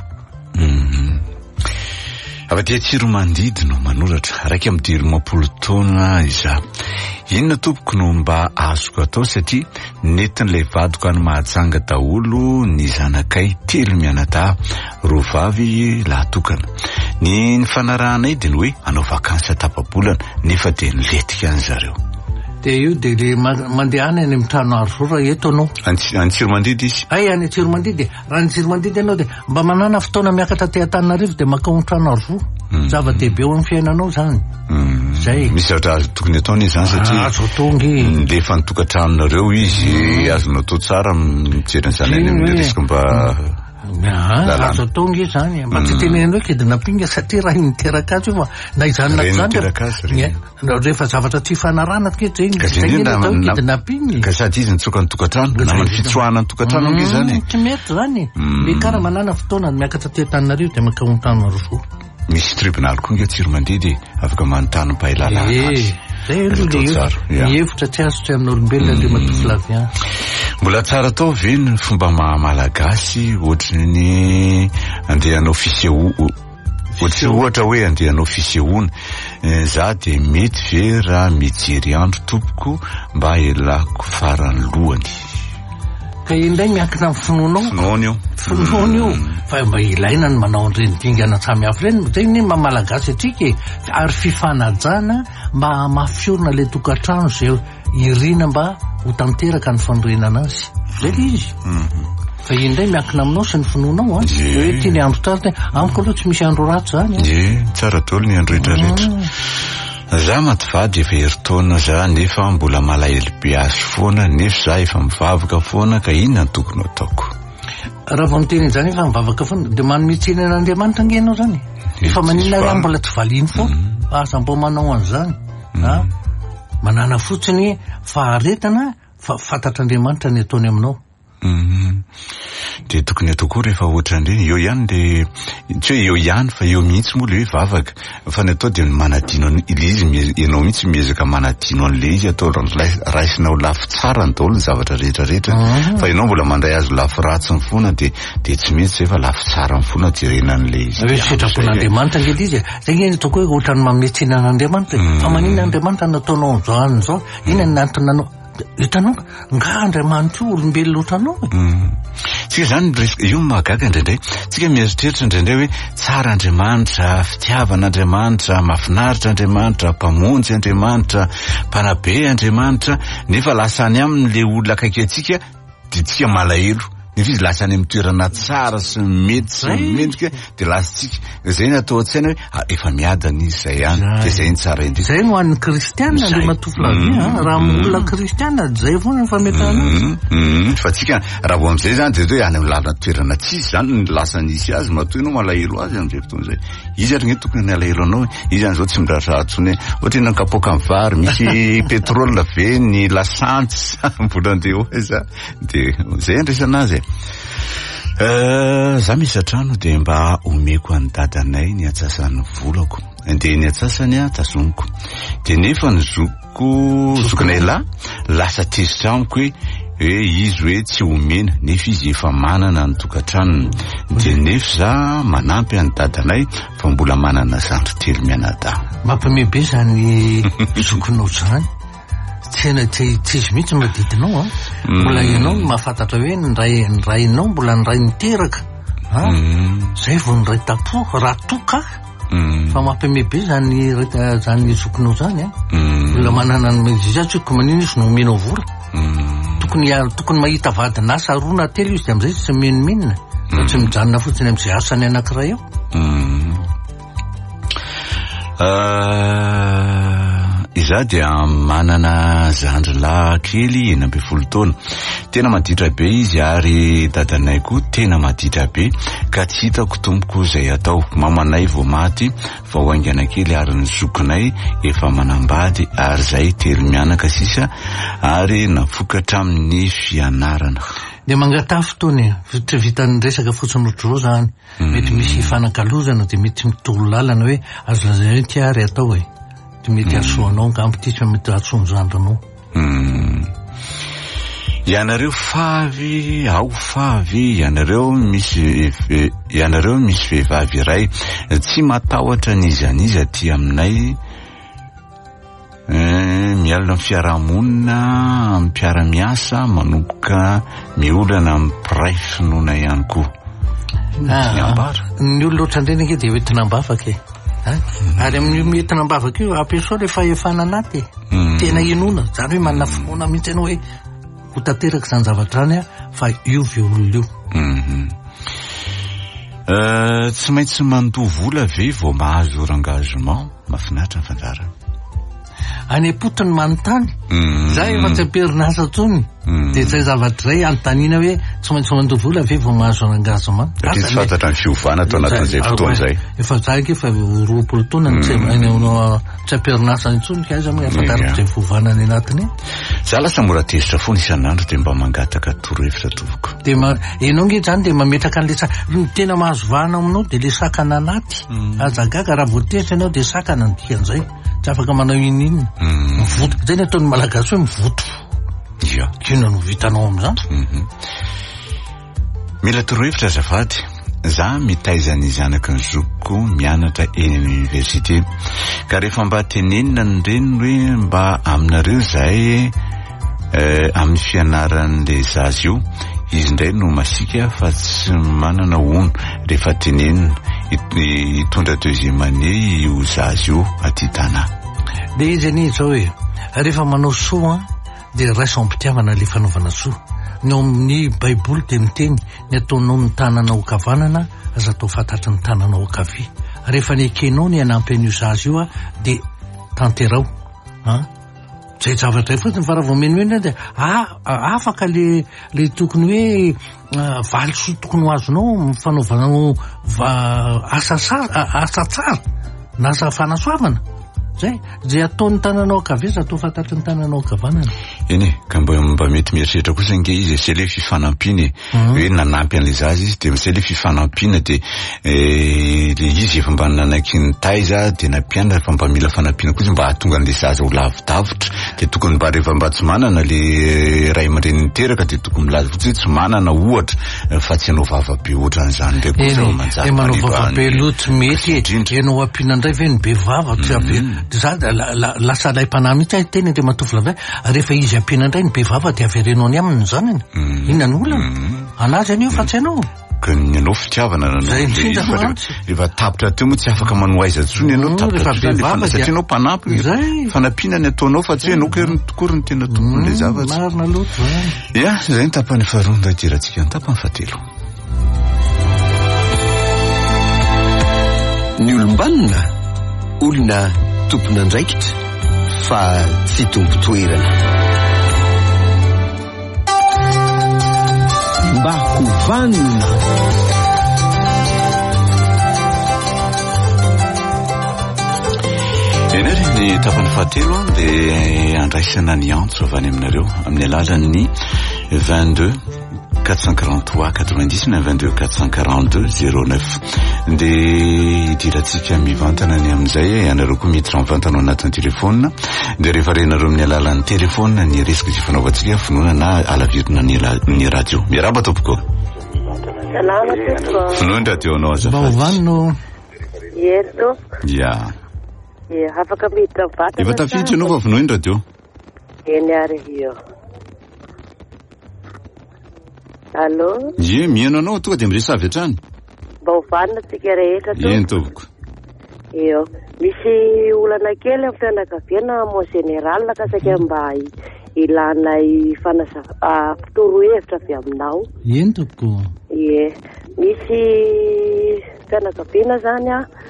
Avadia tsiro mandidy no manoratra raika amin'ny 20 taona iza. Inona tompoko no mba azoko atao satria netin'ilay vadiko any Mahajanga daholo ny zanakay 3 mianadahy roa vavy lahatokana. Ny fanarahanay de ny hoe anao vakansa tapabolana nefa de niletika any zareo. De io de le mandeha any amin'ny trano arora eto anao. Any Tsiromandidy izy? Ay any Tsiromandidy. Raha ny Tsiromandidy ianao de mba manana fotoana miakatra te Antananarivo de makao amin'ny trano arora. Zava-dehibe eo amin'ny fiainanao zany. Zay. Misy zavatra tokony ataony zany satria azo tongy lefa nitokantranonareo izy azonao atao tsara mijery ny zanany amin'ny risika mba azo atongy zany mba tsy tenenao hoe kidnapping satria raha niteraka azy io fa na izany rehefa zavatra tsy fanarana kidnapping ka sady izy nitsoka ny tokantrano namany fitsoahana ny tokantrano ange zany tsy mety zany le kara manana fotoana miakatra ty Antananarivo de makao amin'ny trano arora. Misy tribunal koa nge Tsiromandidy afaka manontany mpahay lalàna azy. Zay aloha le hevitra tsy azo tsy amin'olombelona le Matoflavian. Mbola tsara tao ve ny fomba malagasy ohatry ny andeha hanao ohatra hoe andeha hanao fisehoana za de mety ve raha mijery andro tompoko mba elako farany lohany. Ka indray miankina amin'ny finoana io fa mba ilaina ny manao an'ireny dingana samy hafa ireny zay ny mamalagasy atsika ary fifanajana mba mafiorina le tokantrano zay irina mba ho tanteraka ny fanorenana azy zay le izy fa indray miankina aminao sy ny finoanao hoe tiany andro tsara amiko aloha tsy misy andro ratsy zany tsara daholo ny andro rehetrarehetra. za mativady efa heritaona za nefa mbola malahelo be azy foana nefa za efa mivavaka foana ka inona tokony ataoko raha vao miteny zany efa mivavaka foana dia manomitsinaan'Andriamanitra angenao zany efa maninona raha mbola tsy valiny foana asa mbo manao an'izany manana fotsiny faharetana fa fantatr'Andriamanitra ny ataony aminao dia tokony atao koa rehefa ohatran'ireny eo ihany dia tsy hoe eo ihany fa eo mihitsy moa le hoe vavaka fa ny atao dia manadino ilay izy ianao mihitsy miezaka manadino an'ilay izy atao raisinao lafy tsara ny daholo ny zavatra rehetrarehetra fa ianao mbola mandray azo lafy ratsy ny foana dia tsy mihitsy efa lafy tsara ny foana jerena an'ilay izy hoe fitrapon'Andriamanitra ngely izy zay ngeny ataoko hoe ohatrany mametsinan'Andriamanitra fa manina Andriamanitra nataonao zao ina ny nantonanao hitanao nga Andriamanitra olombelona ohatranao tsika zany io mahagaga indraindray tsika mieritreritra indraindray hoe tsara Andriamanitra fitiavan'Andriamanitra mahafinaritra Andriamanitra mpamonjy Andriamanitra mpanabe Andriamanitra nefa lasany amin'le olona akaiky atsika dia tsika malahelo nefa izy lasa any amin'ny toerana tsara sy mety sy mendrika dia lasatsika zay ny atao an-tsaina hoe efa miadana izy zay ihany dia zay ny tsara indrindra zay no an'ny kristianina le matoflavia raha olona kristianina zay foana ny fametahana fa tsika raha vo am'izay zany dia hoe any amin'ny lalana toerana tsisy zany ny lasanisy azy matoa ianao malahelo azy am'izay fotoana zay izy ary ny tokony ny alahelo anao izy any zao tsy midraratra tsony ohatra ny kapoaka amin'ny vary misy petrole ve ny lasantsy mbola andeha hoe za dia zay andresana azy za misy atrano dia mba omeko any dadanay ny atsasan'ny volako dia ny atsasany tazomiko dia nefa ny zokonay lasa tezitra amiko hoe izy hoe tsy omena nefa izy efa manana ny tokantranony dia nefa za manampy any dadanay fa mbola manana zandry telo mianadahy mampamebe zany zokonao zany tsisy mihitsy madidinao mbola ianao mahafantatra hoe nrainao mbola nyray niteraka zay vao nyray tapo raha toka fa mampamebe zany zokonao zany mbola manana zatsiko manino izy no omenao vola tokony mahita vadinasa rona telo izy dia am'izay tsy menomenina fa tsy mijanona fotsiny am'izay asany anankiray eo iza dia manana zandrilahy kely 11 taona tena maditra be izy ary dadanay koa tena maditra be ka tsy hitako tompoko izay atao mamanay vao maty vao haingana kely ary ny zokonay efa manambady ary zay telo mianaka sisa ary navokatra amin'ny fianarana dia mangatafy fotoany tsy vitany resaka fotsiny ohatr'izao zany mety misy fanakalozana dia mety mitolo lalana hoe azo lazay hoe tiary atao hoe mety asoanao ngampitisa mety atsonjandranao ianareo favy ianareo misy vehivavy iray tsy matahotra n'izy anizy aty aminay mialina amin'ny fiarahamonina amin'ny mpiara-miasa manomboka miolana amin'ny piray finoana ihany koa ny olona ohatrandreny ke dia hoentina mbafaka ary amin'ny metina mbavaka io ampiasao le fahefana anaty tena inona zany hoe manana finoana mihitsy ianao hoe ho tanteraka zany zavatra zany fa io ve olona io tsy maintsy mandoha vola ve vao mahazo engagement mahafinaritra ny fanjara any apotony manontany za efa tsy ampierinasa tsony dia zay zavatra zay anontaniana hoe tsy maintsy mandoha vola ve vao mahazo engagement satria tsy fantatra ny fiovana atao anatin'izay fotoana zay efa za ke fa 20 taona tsy ampierinasa intsony ka aiza moa afantarako zay fiovana any anatiny za lasa mora tezitra foana isan'andro dia mba mangataka torohevitra tovoko dia enao nge zany dia mametraka an'le tena mahazo vahana aminao dia le sakana anaty azagaga raha voatezitra ianao dia sakana ny dikan'izay tsy afaka manao ininina mivoto zay ny ataon'ny malagasy hoe mivoto kina no vitanao amin'izany mila torohevitra azafady za mitaizany zanaka ny zokoko mianatra eny amin'ny université ka rehefa mba tenenina ny reny hoe mba aminareo zahay amin'ny fianaran'le zazy io izy indray no masika fa tsy manana ono rehefa tenenina hitondra deuxième année io zazy io aty tana dia izy ani zao hoe rehefa manao soa dia raisa ampitiavana le fanaovana soa ny amin'ny baiboly dia miteny ny ataonao ny tananao kavanana aza atao fantatry ny tananao akavia rehefa ny ekenao ny anampy an'io zazy io dia tanterao zay zavatra fotsiny fa raha vao menomeno de afaka le tokony hoe valisoa tokony ho azonao fanaovanao asa tsara na asa fanasoavana zay ataon'ny tananao akaveza atao fantatry ny tananao akavanana eny ka mba mety mieritreritra kosa nge izy se le fifanampiana hoe nanampy an'le zazy izy de se le fifanampiana de le izy efa mba nanaiky ny taiza de nampianatra fa mba mila fanampiana kosa mba hahatonga an'le zaza ho lavidavitra de tokony mba rehefa mba tsy manana le ray aman-dreny niteraka de tokony milaza fotsiny tsy manana ohatra fa tsy hanao vavabe ohatran'izany ndray kosa manjary manao vavabe loatra mety enao ampiana indray ve ny be vava za lasa lay mpanahy mihitsy ahy teny de matofy lavay rehefa izy ampiana indray ny be vava de averenao ny aminy zanany inona ny olana anazy anio fa tsy anao ka ny anao fitiavana nanao rehefa tapitra teo moa tsy afaka manoaiza tsony ianao tapitra satria anao mpanampy fanampiana ny ataonao fa tsy ianao tokory ny tena tompony le zavatsy marina loatra ia zay ny tapany faharoa nda tirantsika ny tapany fahatelo ny olombanona olona tompona andraikitra fa tsy tompo toerana mba hovanina eny ary ny tapany fahatelo dia andraisana ny antso avy any aminareo amin'ny alalan'ny 22 443 90 na 22 442 09 de idiratsika mivantana ny amin'izay anareo koa miditra mivantana anatin'ny telefona de rehefa renareo amin'ny alalan'ny telefona ny resaka izay fanaovantsika finoana na alavirina ny radio miaraba tompoko finoany radio anao aza baovanino eto ya afaka miditra mivantana efa tafiditra anao fa finoany radio eny ary io allo ye mihaino anao tonga de miresavy hatrany mba hovanina tsika rehetra to eny tompoko eo misy olana kely amin'ny fianakaviana mo général ka saika mba ilana fitoro hevitra avy aminao eny tompoko misy fianakaviana zany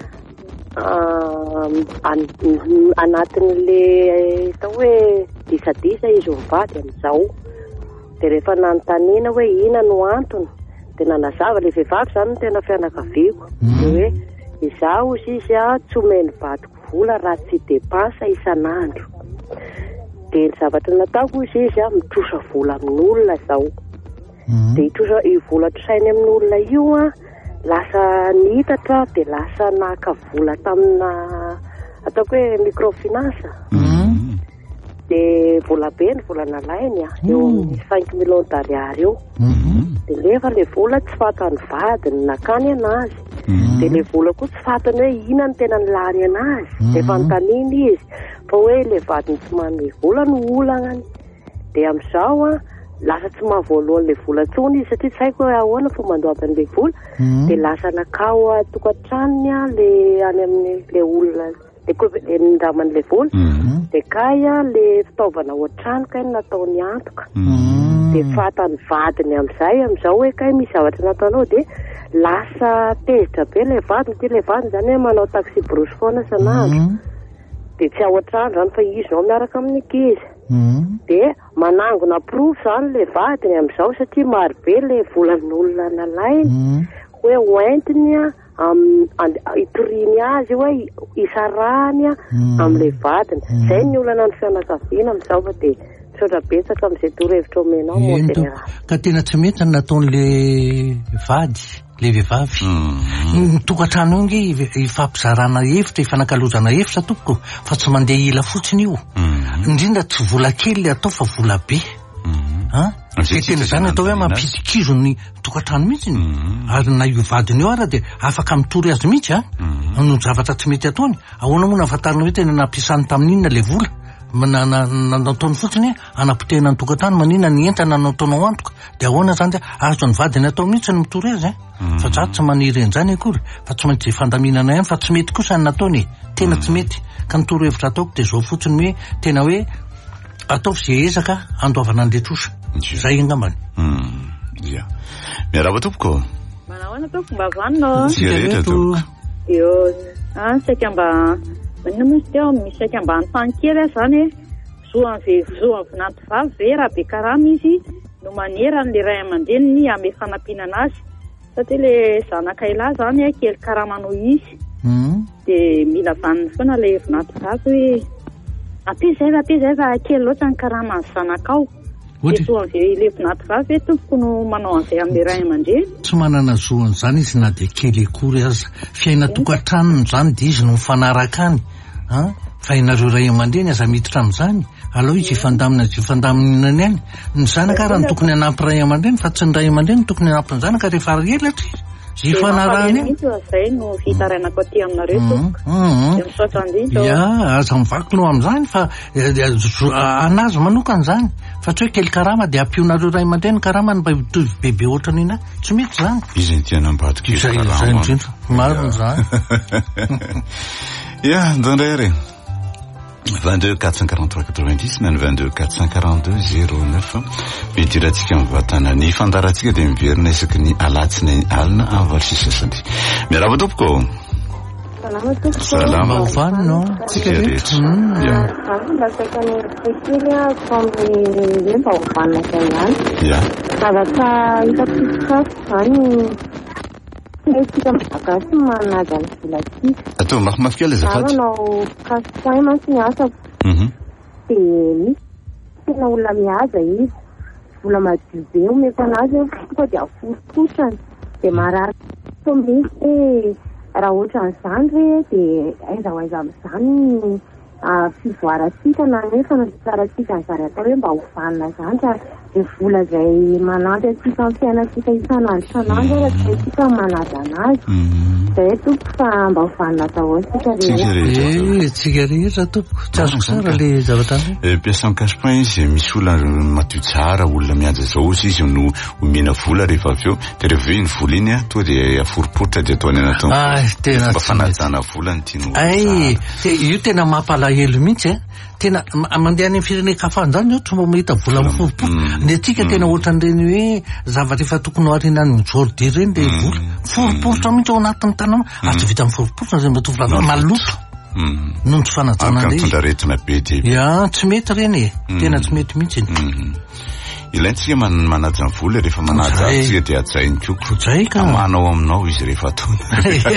anatin'le tao hoe disadisa izy mivady amin'izao de rehefa nanontaniana hoe ina no antony de nanazava le vehivavy zany no tena fianakaviako de hoe izaho izy tsy omeny vadiko vola raha tsy depansa isan'andro de ny zavatra nataoko izy mitrosa vola amin'olona zao de itrosa vola trosainy amin'olona io lasa nitatra de lasa naka vola tamina ataoko hoe microfinance de vola be ny vola nalainy eo amin'ny 5 millions d'ariary eo de lefa le vola tsy fatany vadiny nakany anazy de le vola koa tsy fatany hoe ina ny tena nilany anazy de fa ntaniny izy fa hoe le vadiny tsy manome vola no olagnany de am'izao lasa tsy mahavoalohan'le vola tsony izy satria tsy haiko hoe ahoana fo mandoaban'le vola de lasa nakao tokantranony le any amin'ny le olona le ndaman'le vola de kaya le fitaovana oatrano kay nataony antoka de fatany vadiny am'izao hoe kay misy zavatra nataonao de lasa tezitra be le vadiny ty le vadiny zany hoe manao taxi brosy foana san'andro de tsy ao an-trano zany fa izy nao miaraka amin'ny ankizy de manangona proof zany le vadiny am'izao satria maro be le volan'olona nalainy hoe hoentiny itoriny azy hoe isarahany am'le vadiny zay ny olana ny fianakaviana am'izao fa de misaotra betsaka am'izay torohevitra omenao mo général ka tena tsy mety nataon'le vady le vehivavy tokantrano io nge ifampizarana hevitra ifanakalozana hevitra tompoko fa tsy mandeha ila fotsiny io indrindra tsy vola kely atao fa vola be de tena zany atao hoe mampitikizo ny tokantrano mihitsy ary na io vadiny eo ara de afaka mitory azy mihitsy no zavatra tsy mety ataony ahoana moa nahafantarina hoe tena nampiasany tamin'inona le vola nataony fotsiny anapotehana ny tokantrano manina ny entana nataonao antoka de ahoana zany azo ny vadiny atao mihitsy ny mitory azy fa zaho tsy maniry an'izany akory fa tsy maintsy fandaminana ihany fa tsy mety kosa ny nataony tena tsy mety ka nitoro hevitra ataoko de zao fotsiny hoe tena hoe ataovy zay ezaka andoavana andretrosa zay angambany miaraba tompoko manahoana tompoko mba vanino rehetra tompoko io saika mba Manina moa teo misaka ambany tany kely zany zoany vinanty vavy ve raha be karama izy no manerany le ray aman-dreniny ame fanampiana azy satria le zanakailahy zany kely karama noho izy de mila vaniny foana le vinanty vavy hoe ampezay fa kely loatra ny karama ny zanakao de zoany le vinanty vavy tompoko no manao an'izay amin'ny ray aman-dreny tsy manana zoany zany izy na de kely akory aza fiaina tokantranony zany de izy no mifanaraka any fa inareo ray aman-dreny aza miditra am'izany alao izy ifandaminany any ny zanaka raha ny tokony hanampy ray aman-dreny fa tsy ny ray aman-dreny ny tokony hanampy ny zanaka rehefa relatra izy ifanarahany zay no fitarainako aty aminareo tompoko aza mivaky no am'izany fa anazy manokany zany fa tsy hoe kely karama de ampionareo ray aman-dreny karama ny mba mitovy bebe ohatrany ina tsy mety zany izy ny tiana ambadika maro zany ndandray 22 443 90 na ny 22 442 09 midiratsika mivatana ny fandarantsika dia miverina isaky ny alatsina alina avarsisa sasany miarava tompoko salama ovanno tsika rehetra atao mafimafy kely azafady kasay mantsy ny asako de misy tena olona mihaza izy vola madio be omeko anazy fa de aforopotrany de marary so misy raha ohatran'izany re de aiza amin'izany fivoaratsika na hoe fanatitsaratsika ny zary atao hoe mba hovanina zany fa de vola zay manampy atsika amin'ny fiainatsika isanandro raha tsika manaja anazy zay tompoko fa mba hovanina atao tsika tsika rehetra tompoko tsy azoko sara le zavatany piasa mikasipin izy misy olona madio tsara olona mianja zao izy no omena vola rehefa avy eo de rehefa eo iny vola iny to de aforiporitra de ataony anatao mba fanajana vola ny tiano io tena mampalahelo mihitsy tena mandeha any firenekafany zany io tsy mba mahita vola miforiporitra ny atsika tena ohatran'ireny hoe zavatra efa tokony arinany mijordy reny de vola foriporitra mihitsy ao anatin'ny tanana tsy vita miforiporitra zay mba tovolahy maloto noho ny tsy fanajana tsy mety reny tena tsy mety mihitsy ilaintsika manaja ny vola rehefa manaja atsika de ajainy koko manao aminao izy rehefa ataony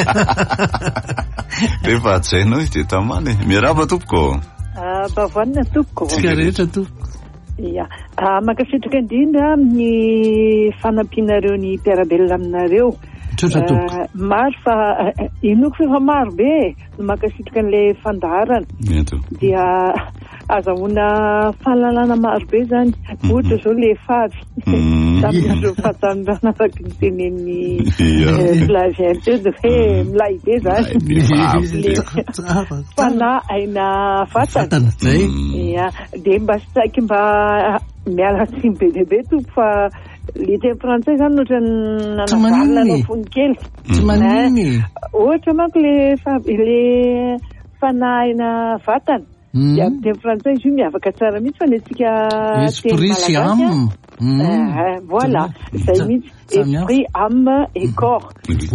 rehefa ajainao izy de tamany miarava tompoko bavanina tompoko tsika rehetra tompoko makasitraka indrindra amin'ny fanampianareo ny mpiarabelona aminareo maro fa inoko fefa maro be no makasitraka an'ilay fandarana dia azahoana fahalalana maro be zany ohatra zao le favy samyandro fahatanirana afaky ny tenen'ny flavien teo de hoe milay be zany fanahy aina vatana de mba sy tsaiky mba miala tsiny be deaibe tompo fa le teny frantsay zany ohatra nanazalina fony kely ohatra manko le fanahina vatana de amin'ny teny frantsay izy io miavaka tsara mihitsy fa ny atsika teny malagasy voilà zay mihitsy esprit âme et corps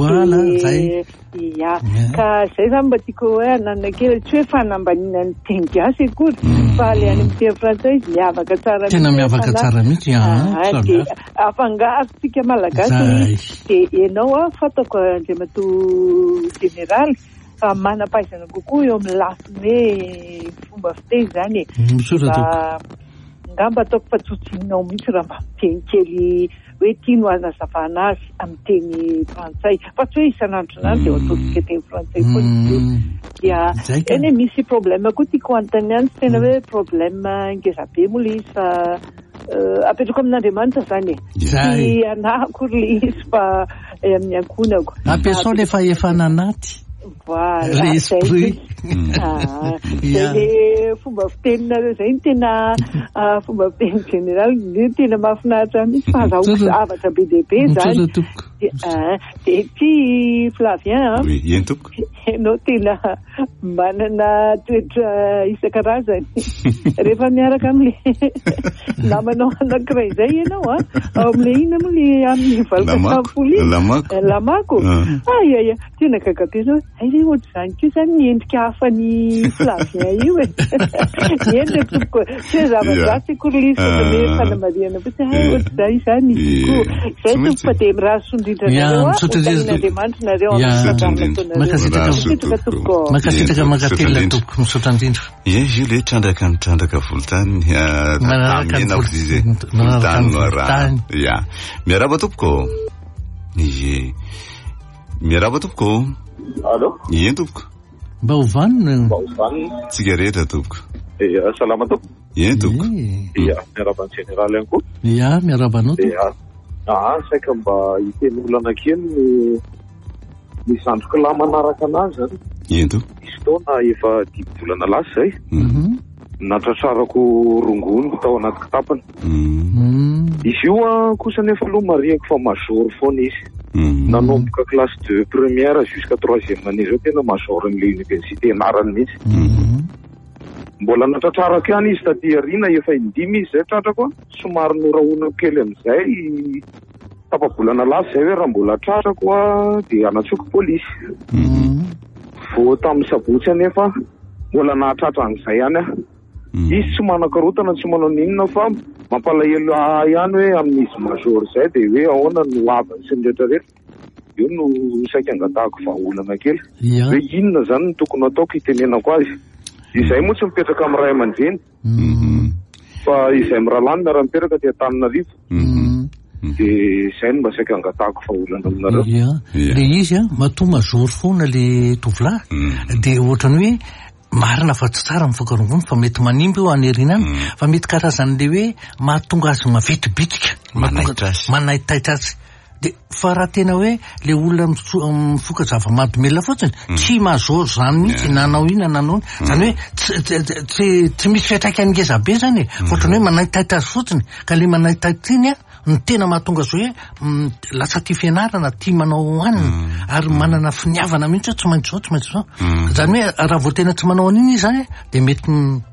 ka zay zany mba tiako hoe anana kely tsy hoe fanambanina ny teny gasy akory fa le any amin'ny teny frantsay izy miavaka tsara tena miavaka tsara mihitsy de afangarotsika malagasy de ianao fataoko andriamatoa generaly fa manam-pahaizana kokoa eo amin'ny lafiny hoe fomba fiteny zany ngamba ataoko fa tsotsinao mihitsy raha mba miteny kely hoe tiano azazavana azy amin'ny teny frantsay fa tsy hoe isanandro zany de ataotsika teny frantsay koa dia eny misy problème koa tiako anontany any tena hoe problème ngezabe moa le izy fa apetrako amin'Andriamanitra zany sy anahy akory le izy fa amin'ny ankonako ampiasao le faefana anaty voilà l'esprit le fomba fiteninareo zay tena fomba fiteny général ny tena mahafinaritra misy fahazahoako zavatra be deaibe zany de ty Flavien ianao tena manana toetra isan-karazany rehefa miaraka am'le namanao anankiray zay ianao ao am'le ina moa le amin'ny valaka folo lamako tena kakabe zao Ay re ohatr'izany ko zany miendrika hafa ny flavien io e. Miendrika tompoko tsy zava-dratsy korlisa le fanamariana fotsy ohatr'izay zany izy ko. Zay tompo dia miraso indrindranareo Andriamanitra nareo makasitraka makatela tompoko misaotra indrindra. Io le trandraka volotany amena izy volotany noarany. Ya miaraba tompoko. Ie miaraba tompoko. Allo? Ie tompoko. Mba ho vanina. Tsika rehetra tompoko. Salama tompoko. Ie tompoko. Ia miaraba ny général ihany koa. Ia miaraba anao. Saika mba hiteny olana kely ny zandriko lahy manaraka anazy zany. Ie tompoko. Izy taona efa 10 volana lasa zay. Natratrarako rongoniko tao anaty kitapana. Izy io kosa nefa aloha mariako fa major foana izy. Nanomboka classe 2 première jusqu'à 3e année zao tena major n'le université anarany mihitsy. Mbola natratrarako ihany izy taty arina efa indimy izy zay tratrako somary norahoana kely amin'izay tapabolana lasa zay hoe raha mbola tratrako dia anatsoko polisy. Vao tamin'ny sabotsy anefa mbola nahatratra an'izay ihany izy tsy manakarotana tsy manao ninona fa mampalahelo ihany hoe amin'izy major zay dia hoe ahoana no avany sy ny rehetrarehetra. Io no saika angatahako vahaolana kely hoe inona zany no tokony ataoko hitenenako azy. Izay moa tsy mipetraka amin'ny ray aman-dreny fa izay mirahalahy miara-mipetraka dia Antananarivo. Dia izay no mba saika angatahako vahaolana aminareo. Le izy matoa major foana le tovolahy dia ohatrany hoe marina fa tsy tsara mifankarongony fa mety manimby eo aneriana any fa mety karazan'le hoe mahatonga azy mavety bitika manaitaitra azy. De fa raha tena hoe le olona mifoka zava-mahadomelina fotsiny tsy major zany mihitsy nanao ina nanao zany hoe tsy misy fiatraikany ngeza be zany ohatrany hoe manaitaitra azy fotsiny ka le manaitaitra iny ny tena mahatonga azy hoe lasa tia fianarana tia manao anina ary manana finiavana mihitsy tsy maintsy zao zany hoe raha vao tena tsy manao an'iny izy zany de mety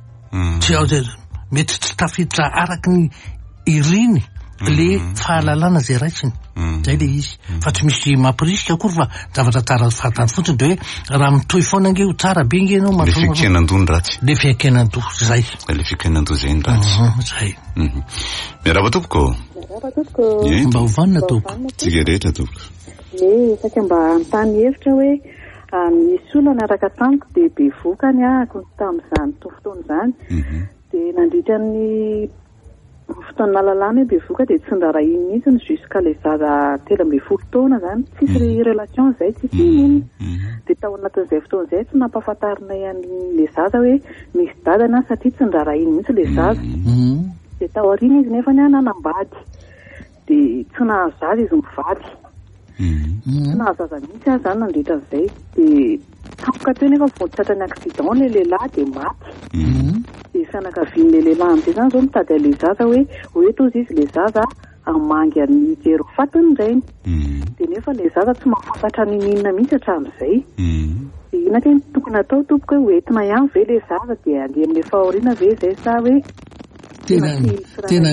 tsy tafiditra araky ny iriny le fahalalana zay raitsiny zay le izy fa tsy misy mampirisika akory fa zavatra tsara fatany fotsiny de hoe raha mitohy foana nge ho tsara be nge anao le fikenandony ratsy le fikenando zay le fikenando zay ny ratsy zay miaraba tompoko mba ho vanina tompoko tsika rehetra tompoko saka mba antany hevitra hoe misy olona naraka tamiko de be vokany ako tamin'izany tofotoana zany de nandritra ny fotoana nalalana be voka dia tsy ndrara iny mihitsy ny jusqu'à le zaza 13 taona zany tsisy relation zay tsisy iny dia tao anatin'izay fotoana zay tsy nampahafantarina ihany le zaza hoe misy dadana satria tsy ndrara iny mihitsy le zaza dia tao aoriana izy nefa ny nanambady dia tsy nahazo zaza izy mivaly tsy nahazo zaza mihitsy azy zany nandritra an'izay dia tapoka teo nefa voatratra ny accident le lehilahy dia maty dia fianakavian'le lehilahy amin'izay zany zao mitady le zaza hoe tozy izy le zaza amangy amin'ny jero fatiny ireny dia nefa le zaza tsy mahafantatra ny ninona mihitsy hatramin'izay dia ina tena tokony atao tompoko hoe hoentina ihany ve le zaza dia andeha amin'le fahoriana ve zay sa hoe tena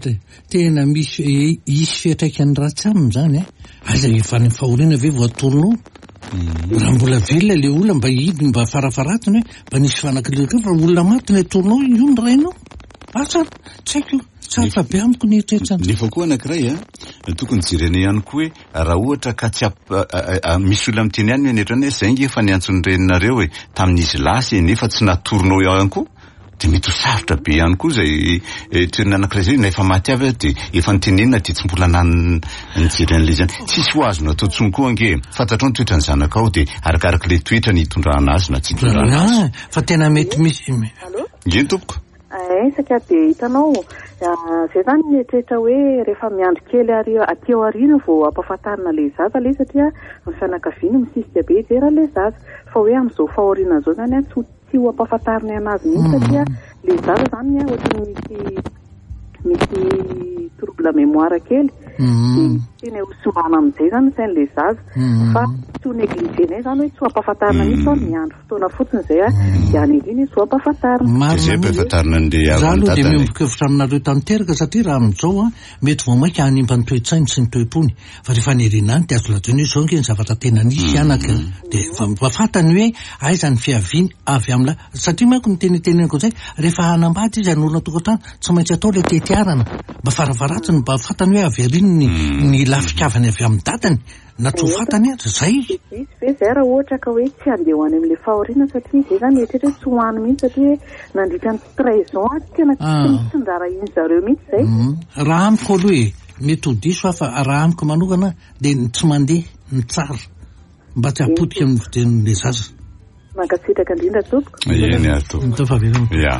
misy fiatraikany ratsy aminy zany aza efa ny fahoriana ve voatolonao raha mbola velona le olona mba hidy mba farafaratiny hoe mba nisy fanakileka fa olona maty ny atolonao io ny rainao tsara tsy haiko tsara be amiko ny eritreritany nefa koa anankiray tokony jirena ihany koa hoe raha ohatra ka tsy misy olona miteny ihany netrany hoe zay nge efa niantsony reninareo hoe tamin'izy lasy nefa tsy natoronao ihany koa de mety ho sarotra be ihany koa zay toerana anankiray zay na efa maty avy de efa nitenenina de tsy mbola nijeren'le zany tsisy ho azona atao tsony koa nge fantatrao ny toetra ny zanakao de arakaraka le toetra ny hitondrana azy na tsy hitondrana azy fa tena mety misy ngeny tompoko saka de hitanao zay zany mieritreritra hoe rehefa miandro kely aty aoriana vao ampahafantarina le zaza le satria ny fianakaviana misisika be jera le zaza fa hoe amin'izao fahoriana zao zany tsy ho ampahafantarina anazy mihitsy satria le zaza zany ohatrany misy trouble mémoire kely tena hosorana amin'izay zany sain'le zaza fa tsy ho negligé zany hoe tsy ho-ampahafantarina mihitsy ao ny andro fotoana fotsiny zay dia aneliny tsy ho-ampahafantarina. Zay ampahafantarina an'le za aloha dia mihomboka aminareo tanteraka satria raha amin'izao mety vao maika hanimba ny toe-tsainy sy ny toe-pony fa rehefa nerina any dia azo lazainy hoe zao nge ny zavatra tena nisy anaka dia mafantany hoe aiza ny fiaviany avy amla satria manko ny tenitenenako zay rehefa hanambady izy an'olona tokantrano tsy maintsy atao le tetiarana mba faravaratsiny mba fantany hoe averiny ny lafikavany avy amin'ny dadany na tsy ho fantany azy zay ve zay raha ohatra ka hoe tsy andeha ho any amin'le fahoriana satria zay zany eritretra tsy ho any mihitsy satria nandritra ny 13 ans tena tsy ndrara iny zareo mihitsy zay raha amiko aloha mety ho diso fa raha amiko manokana dia tsy mandeha ny tsara mba tsy hapotika amin'ny fiten'le zaza mankasitraka indrindra tompoko eny atoko ya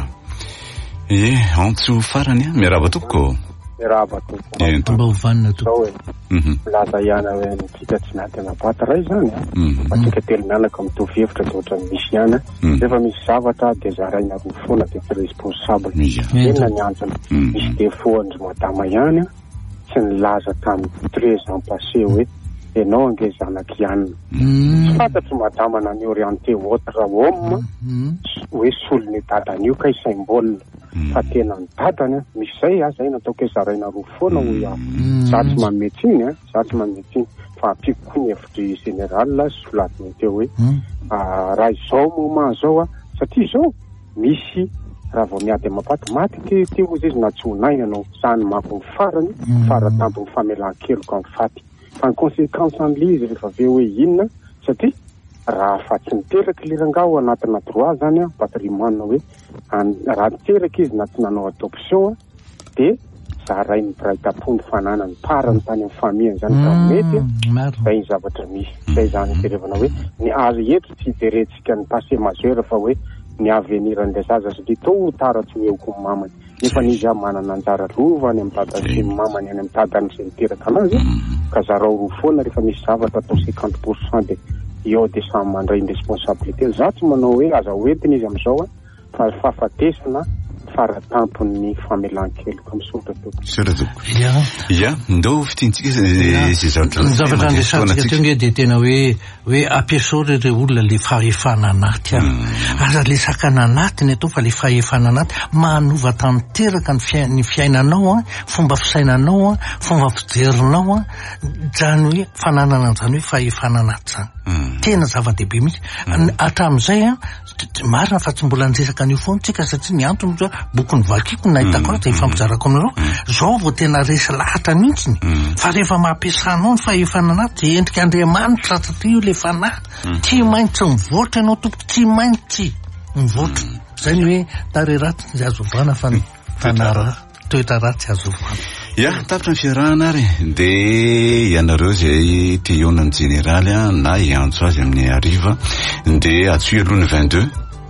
antso farany miarahaba tompoko miarahaba tompoko mba hovanina tompoko laza ihana hoe nitsika tsy natena bata ray zany atsika telo mianaka mitovy hevitra tohatra misy ihany rehefa misy zavatra dia zaraina roa foana dia tsy responsable enona ny antsana misy défaut andry madama ihany tsy nilaza tamin'ny 13 ans passé hoe ianao ange zanaka ihanina tsy fantatry madama na ny orienté votre homme hoe solony dadany io ka isaim-bolina fa tena ny dadany misy zay zay nataoko hoe zaraina roa foana ho za tsy mametsy iny za tsy mametsy iny fa ampiko koa ny hevitry général solatiny teo hoe raha izao moment zao satria zao misy raha vao miady amapaty maty te ozy izy na tsy honay anao sany mako ny farany faratampony famelan-keloko amin'ny faty fa ny conséquence an'le izy rehefa aveo hoe inona satria raha fa tsy niteraky lirangaho anatina droit zany patrimoine hoe raha niteraky izy na tsy nanao adoption dia zaray ny braitapony fanana ny parany tany amin'ny famille zany ka mety zay ny zavatra misy zay zany iterevana hoe ny azy eto tsy hiderentsika ny passé majeur fa hoe ny avenir an'ilay zaza satria to tara tsy hoeoko ny mamany nefa nizy manana anjara lova any amin'ny dadany sy ny mamany any amin'ny dadany sy niteraka anazy ka zarao roa foana rehefa misy zavatra atao 50% dia eo dia samy mandray ny responsabilité za tsy manao hoe aza hoentiny izy amin'izao fa fahafatesana faratampony famelan-keloko misoratra toko ya ndao fitintsika zavatra andesantsika teo nge dia tena hoe ampiasao reo olona le fahefana anaty aza lesakana anatiny atao fa le fahefana anaty manova tanteraka ny fiainanao fomba fisainanao fomba fijerinao zany hoe fananana zany hoe fahefana anaty zany tena zava-dehibe mihitsy hatramin'izay marina fa tsy mbola anjesaka an'io foana tsika satria ny antony zao boky ny vakiko nahitako azy ifampizarako aminareo zao vao tena resy lahatra mihitsiny fa rehefa mampiasanao ny fahefana anaty dia endrika Andriamanitra satria io le fanahy tsy maintsy mivoatra ianao tompoko tsy maintsy mivoatra zay ny hoe tare ratsy tsy azovana fa ny tanara toetra ratsy azovana ya tapitra ny fiarahana ary dia ianareo zay te iona ny généraly na iantso azy amin'ny ariva dia atsoy aloha ny 22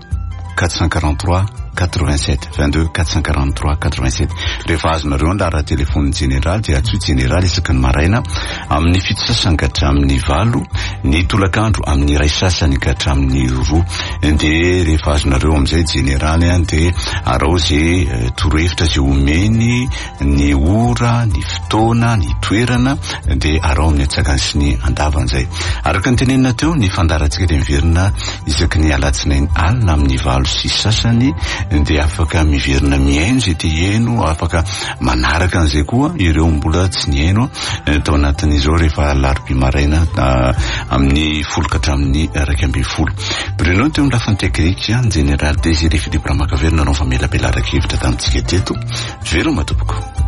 443 87 22 443 87 rehefa azonareo ny lara telefony général dia atsoy général isaky ny maraina amin'ny fito sasany ka hatramin'ny valo ny tolakandro amin'ny iray sasany ka hatramin'ny roa dia rehefa azonareo amin'izay généraly dia arao zay torohevitra zay omeny ny ora ny fotoana ny toerana dia arao amin'ny atsakany sy ny andavan'izay araka ny tenenina teo ny fandarantsika dia miverina isaky ny alatsinainy alina amin'ny valo sy sasany dia afaka miverina miaino zay te hiaino afaka manaraka an'izay koa ireo mbola tsy niaino tao anatin'izao rehefa alarobia maraina amin'ny 10 ka hatramin'ny 12 Bruno teo ny lafiny teknika ny général Désiré Philippe Ramakaverina nanao famelabela araka hevitra tamintsika teto veroma tompoko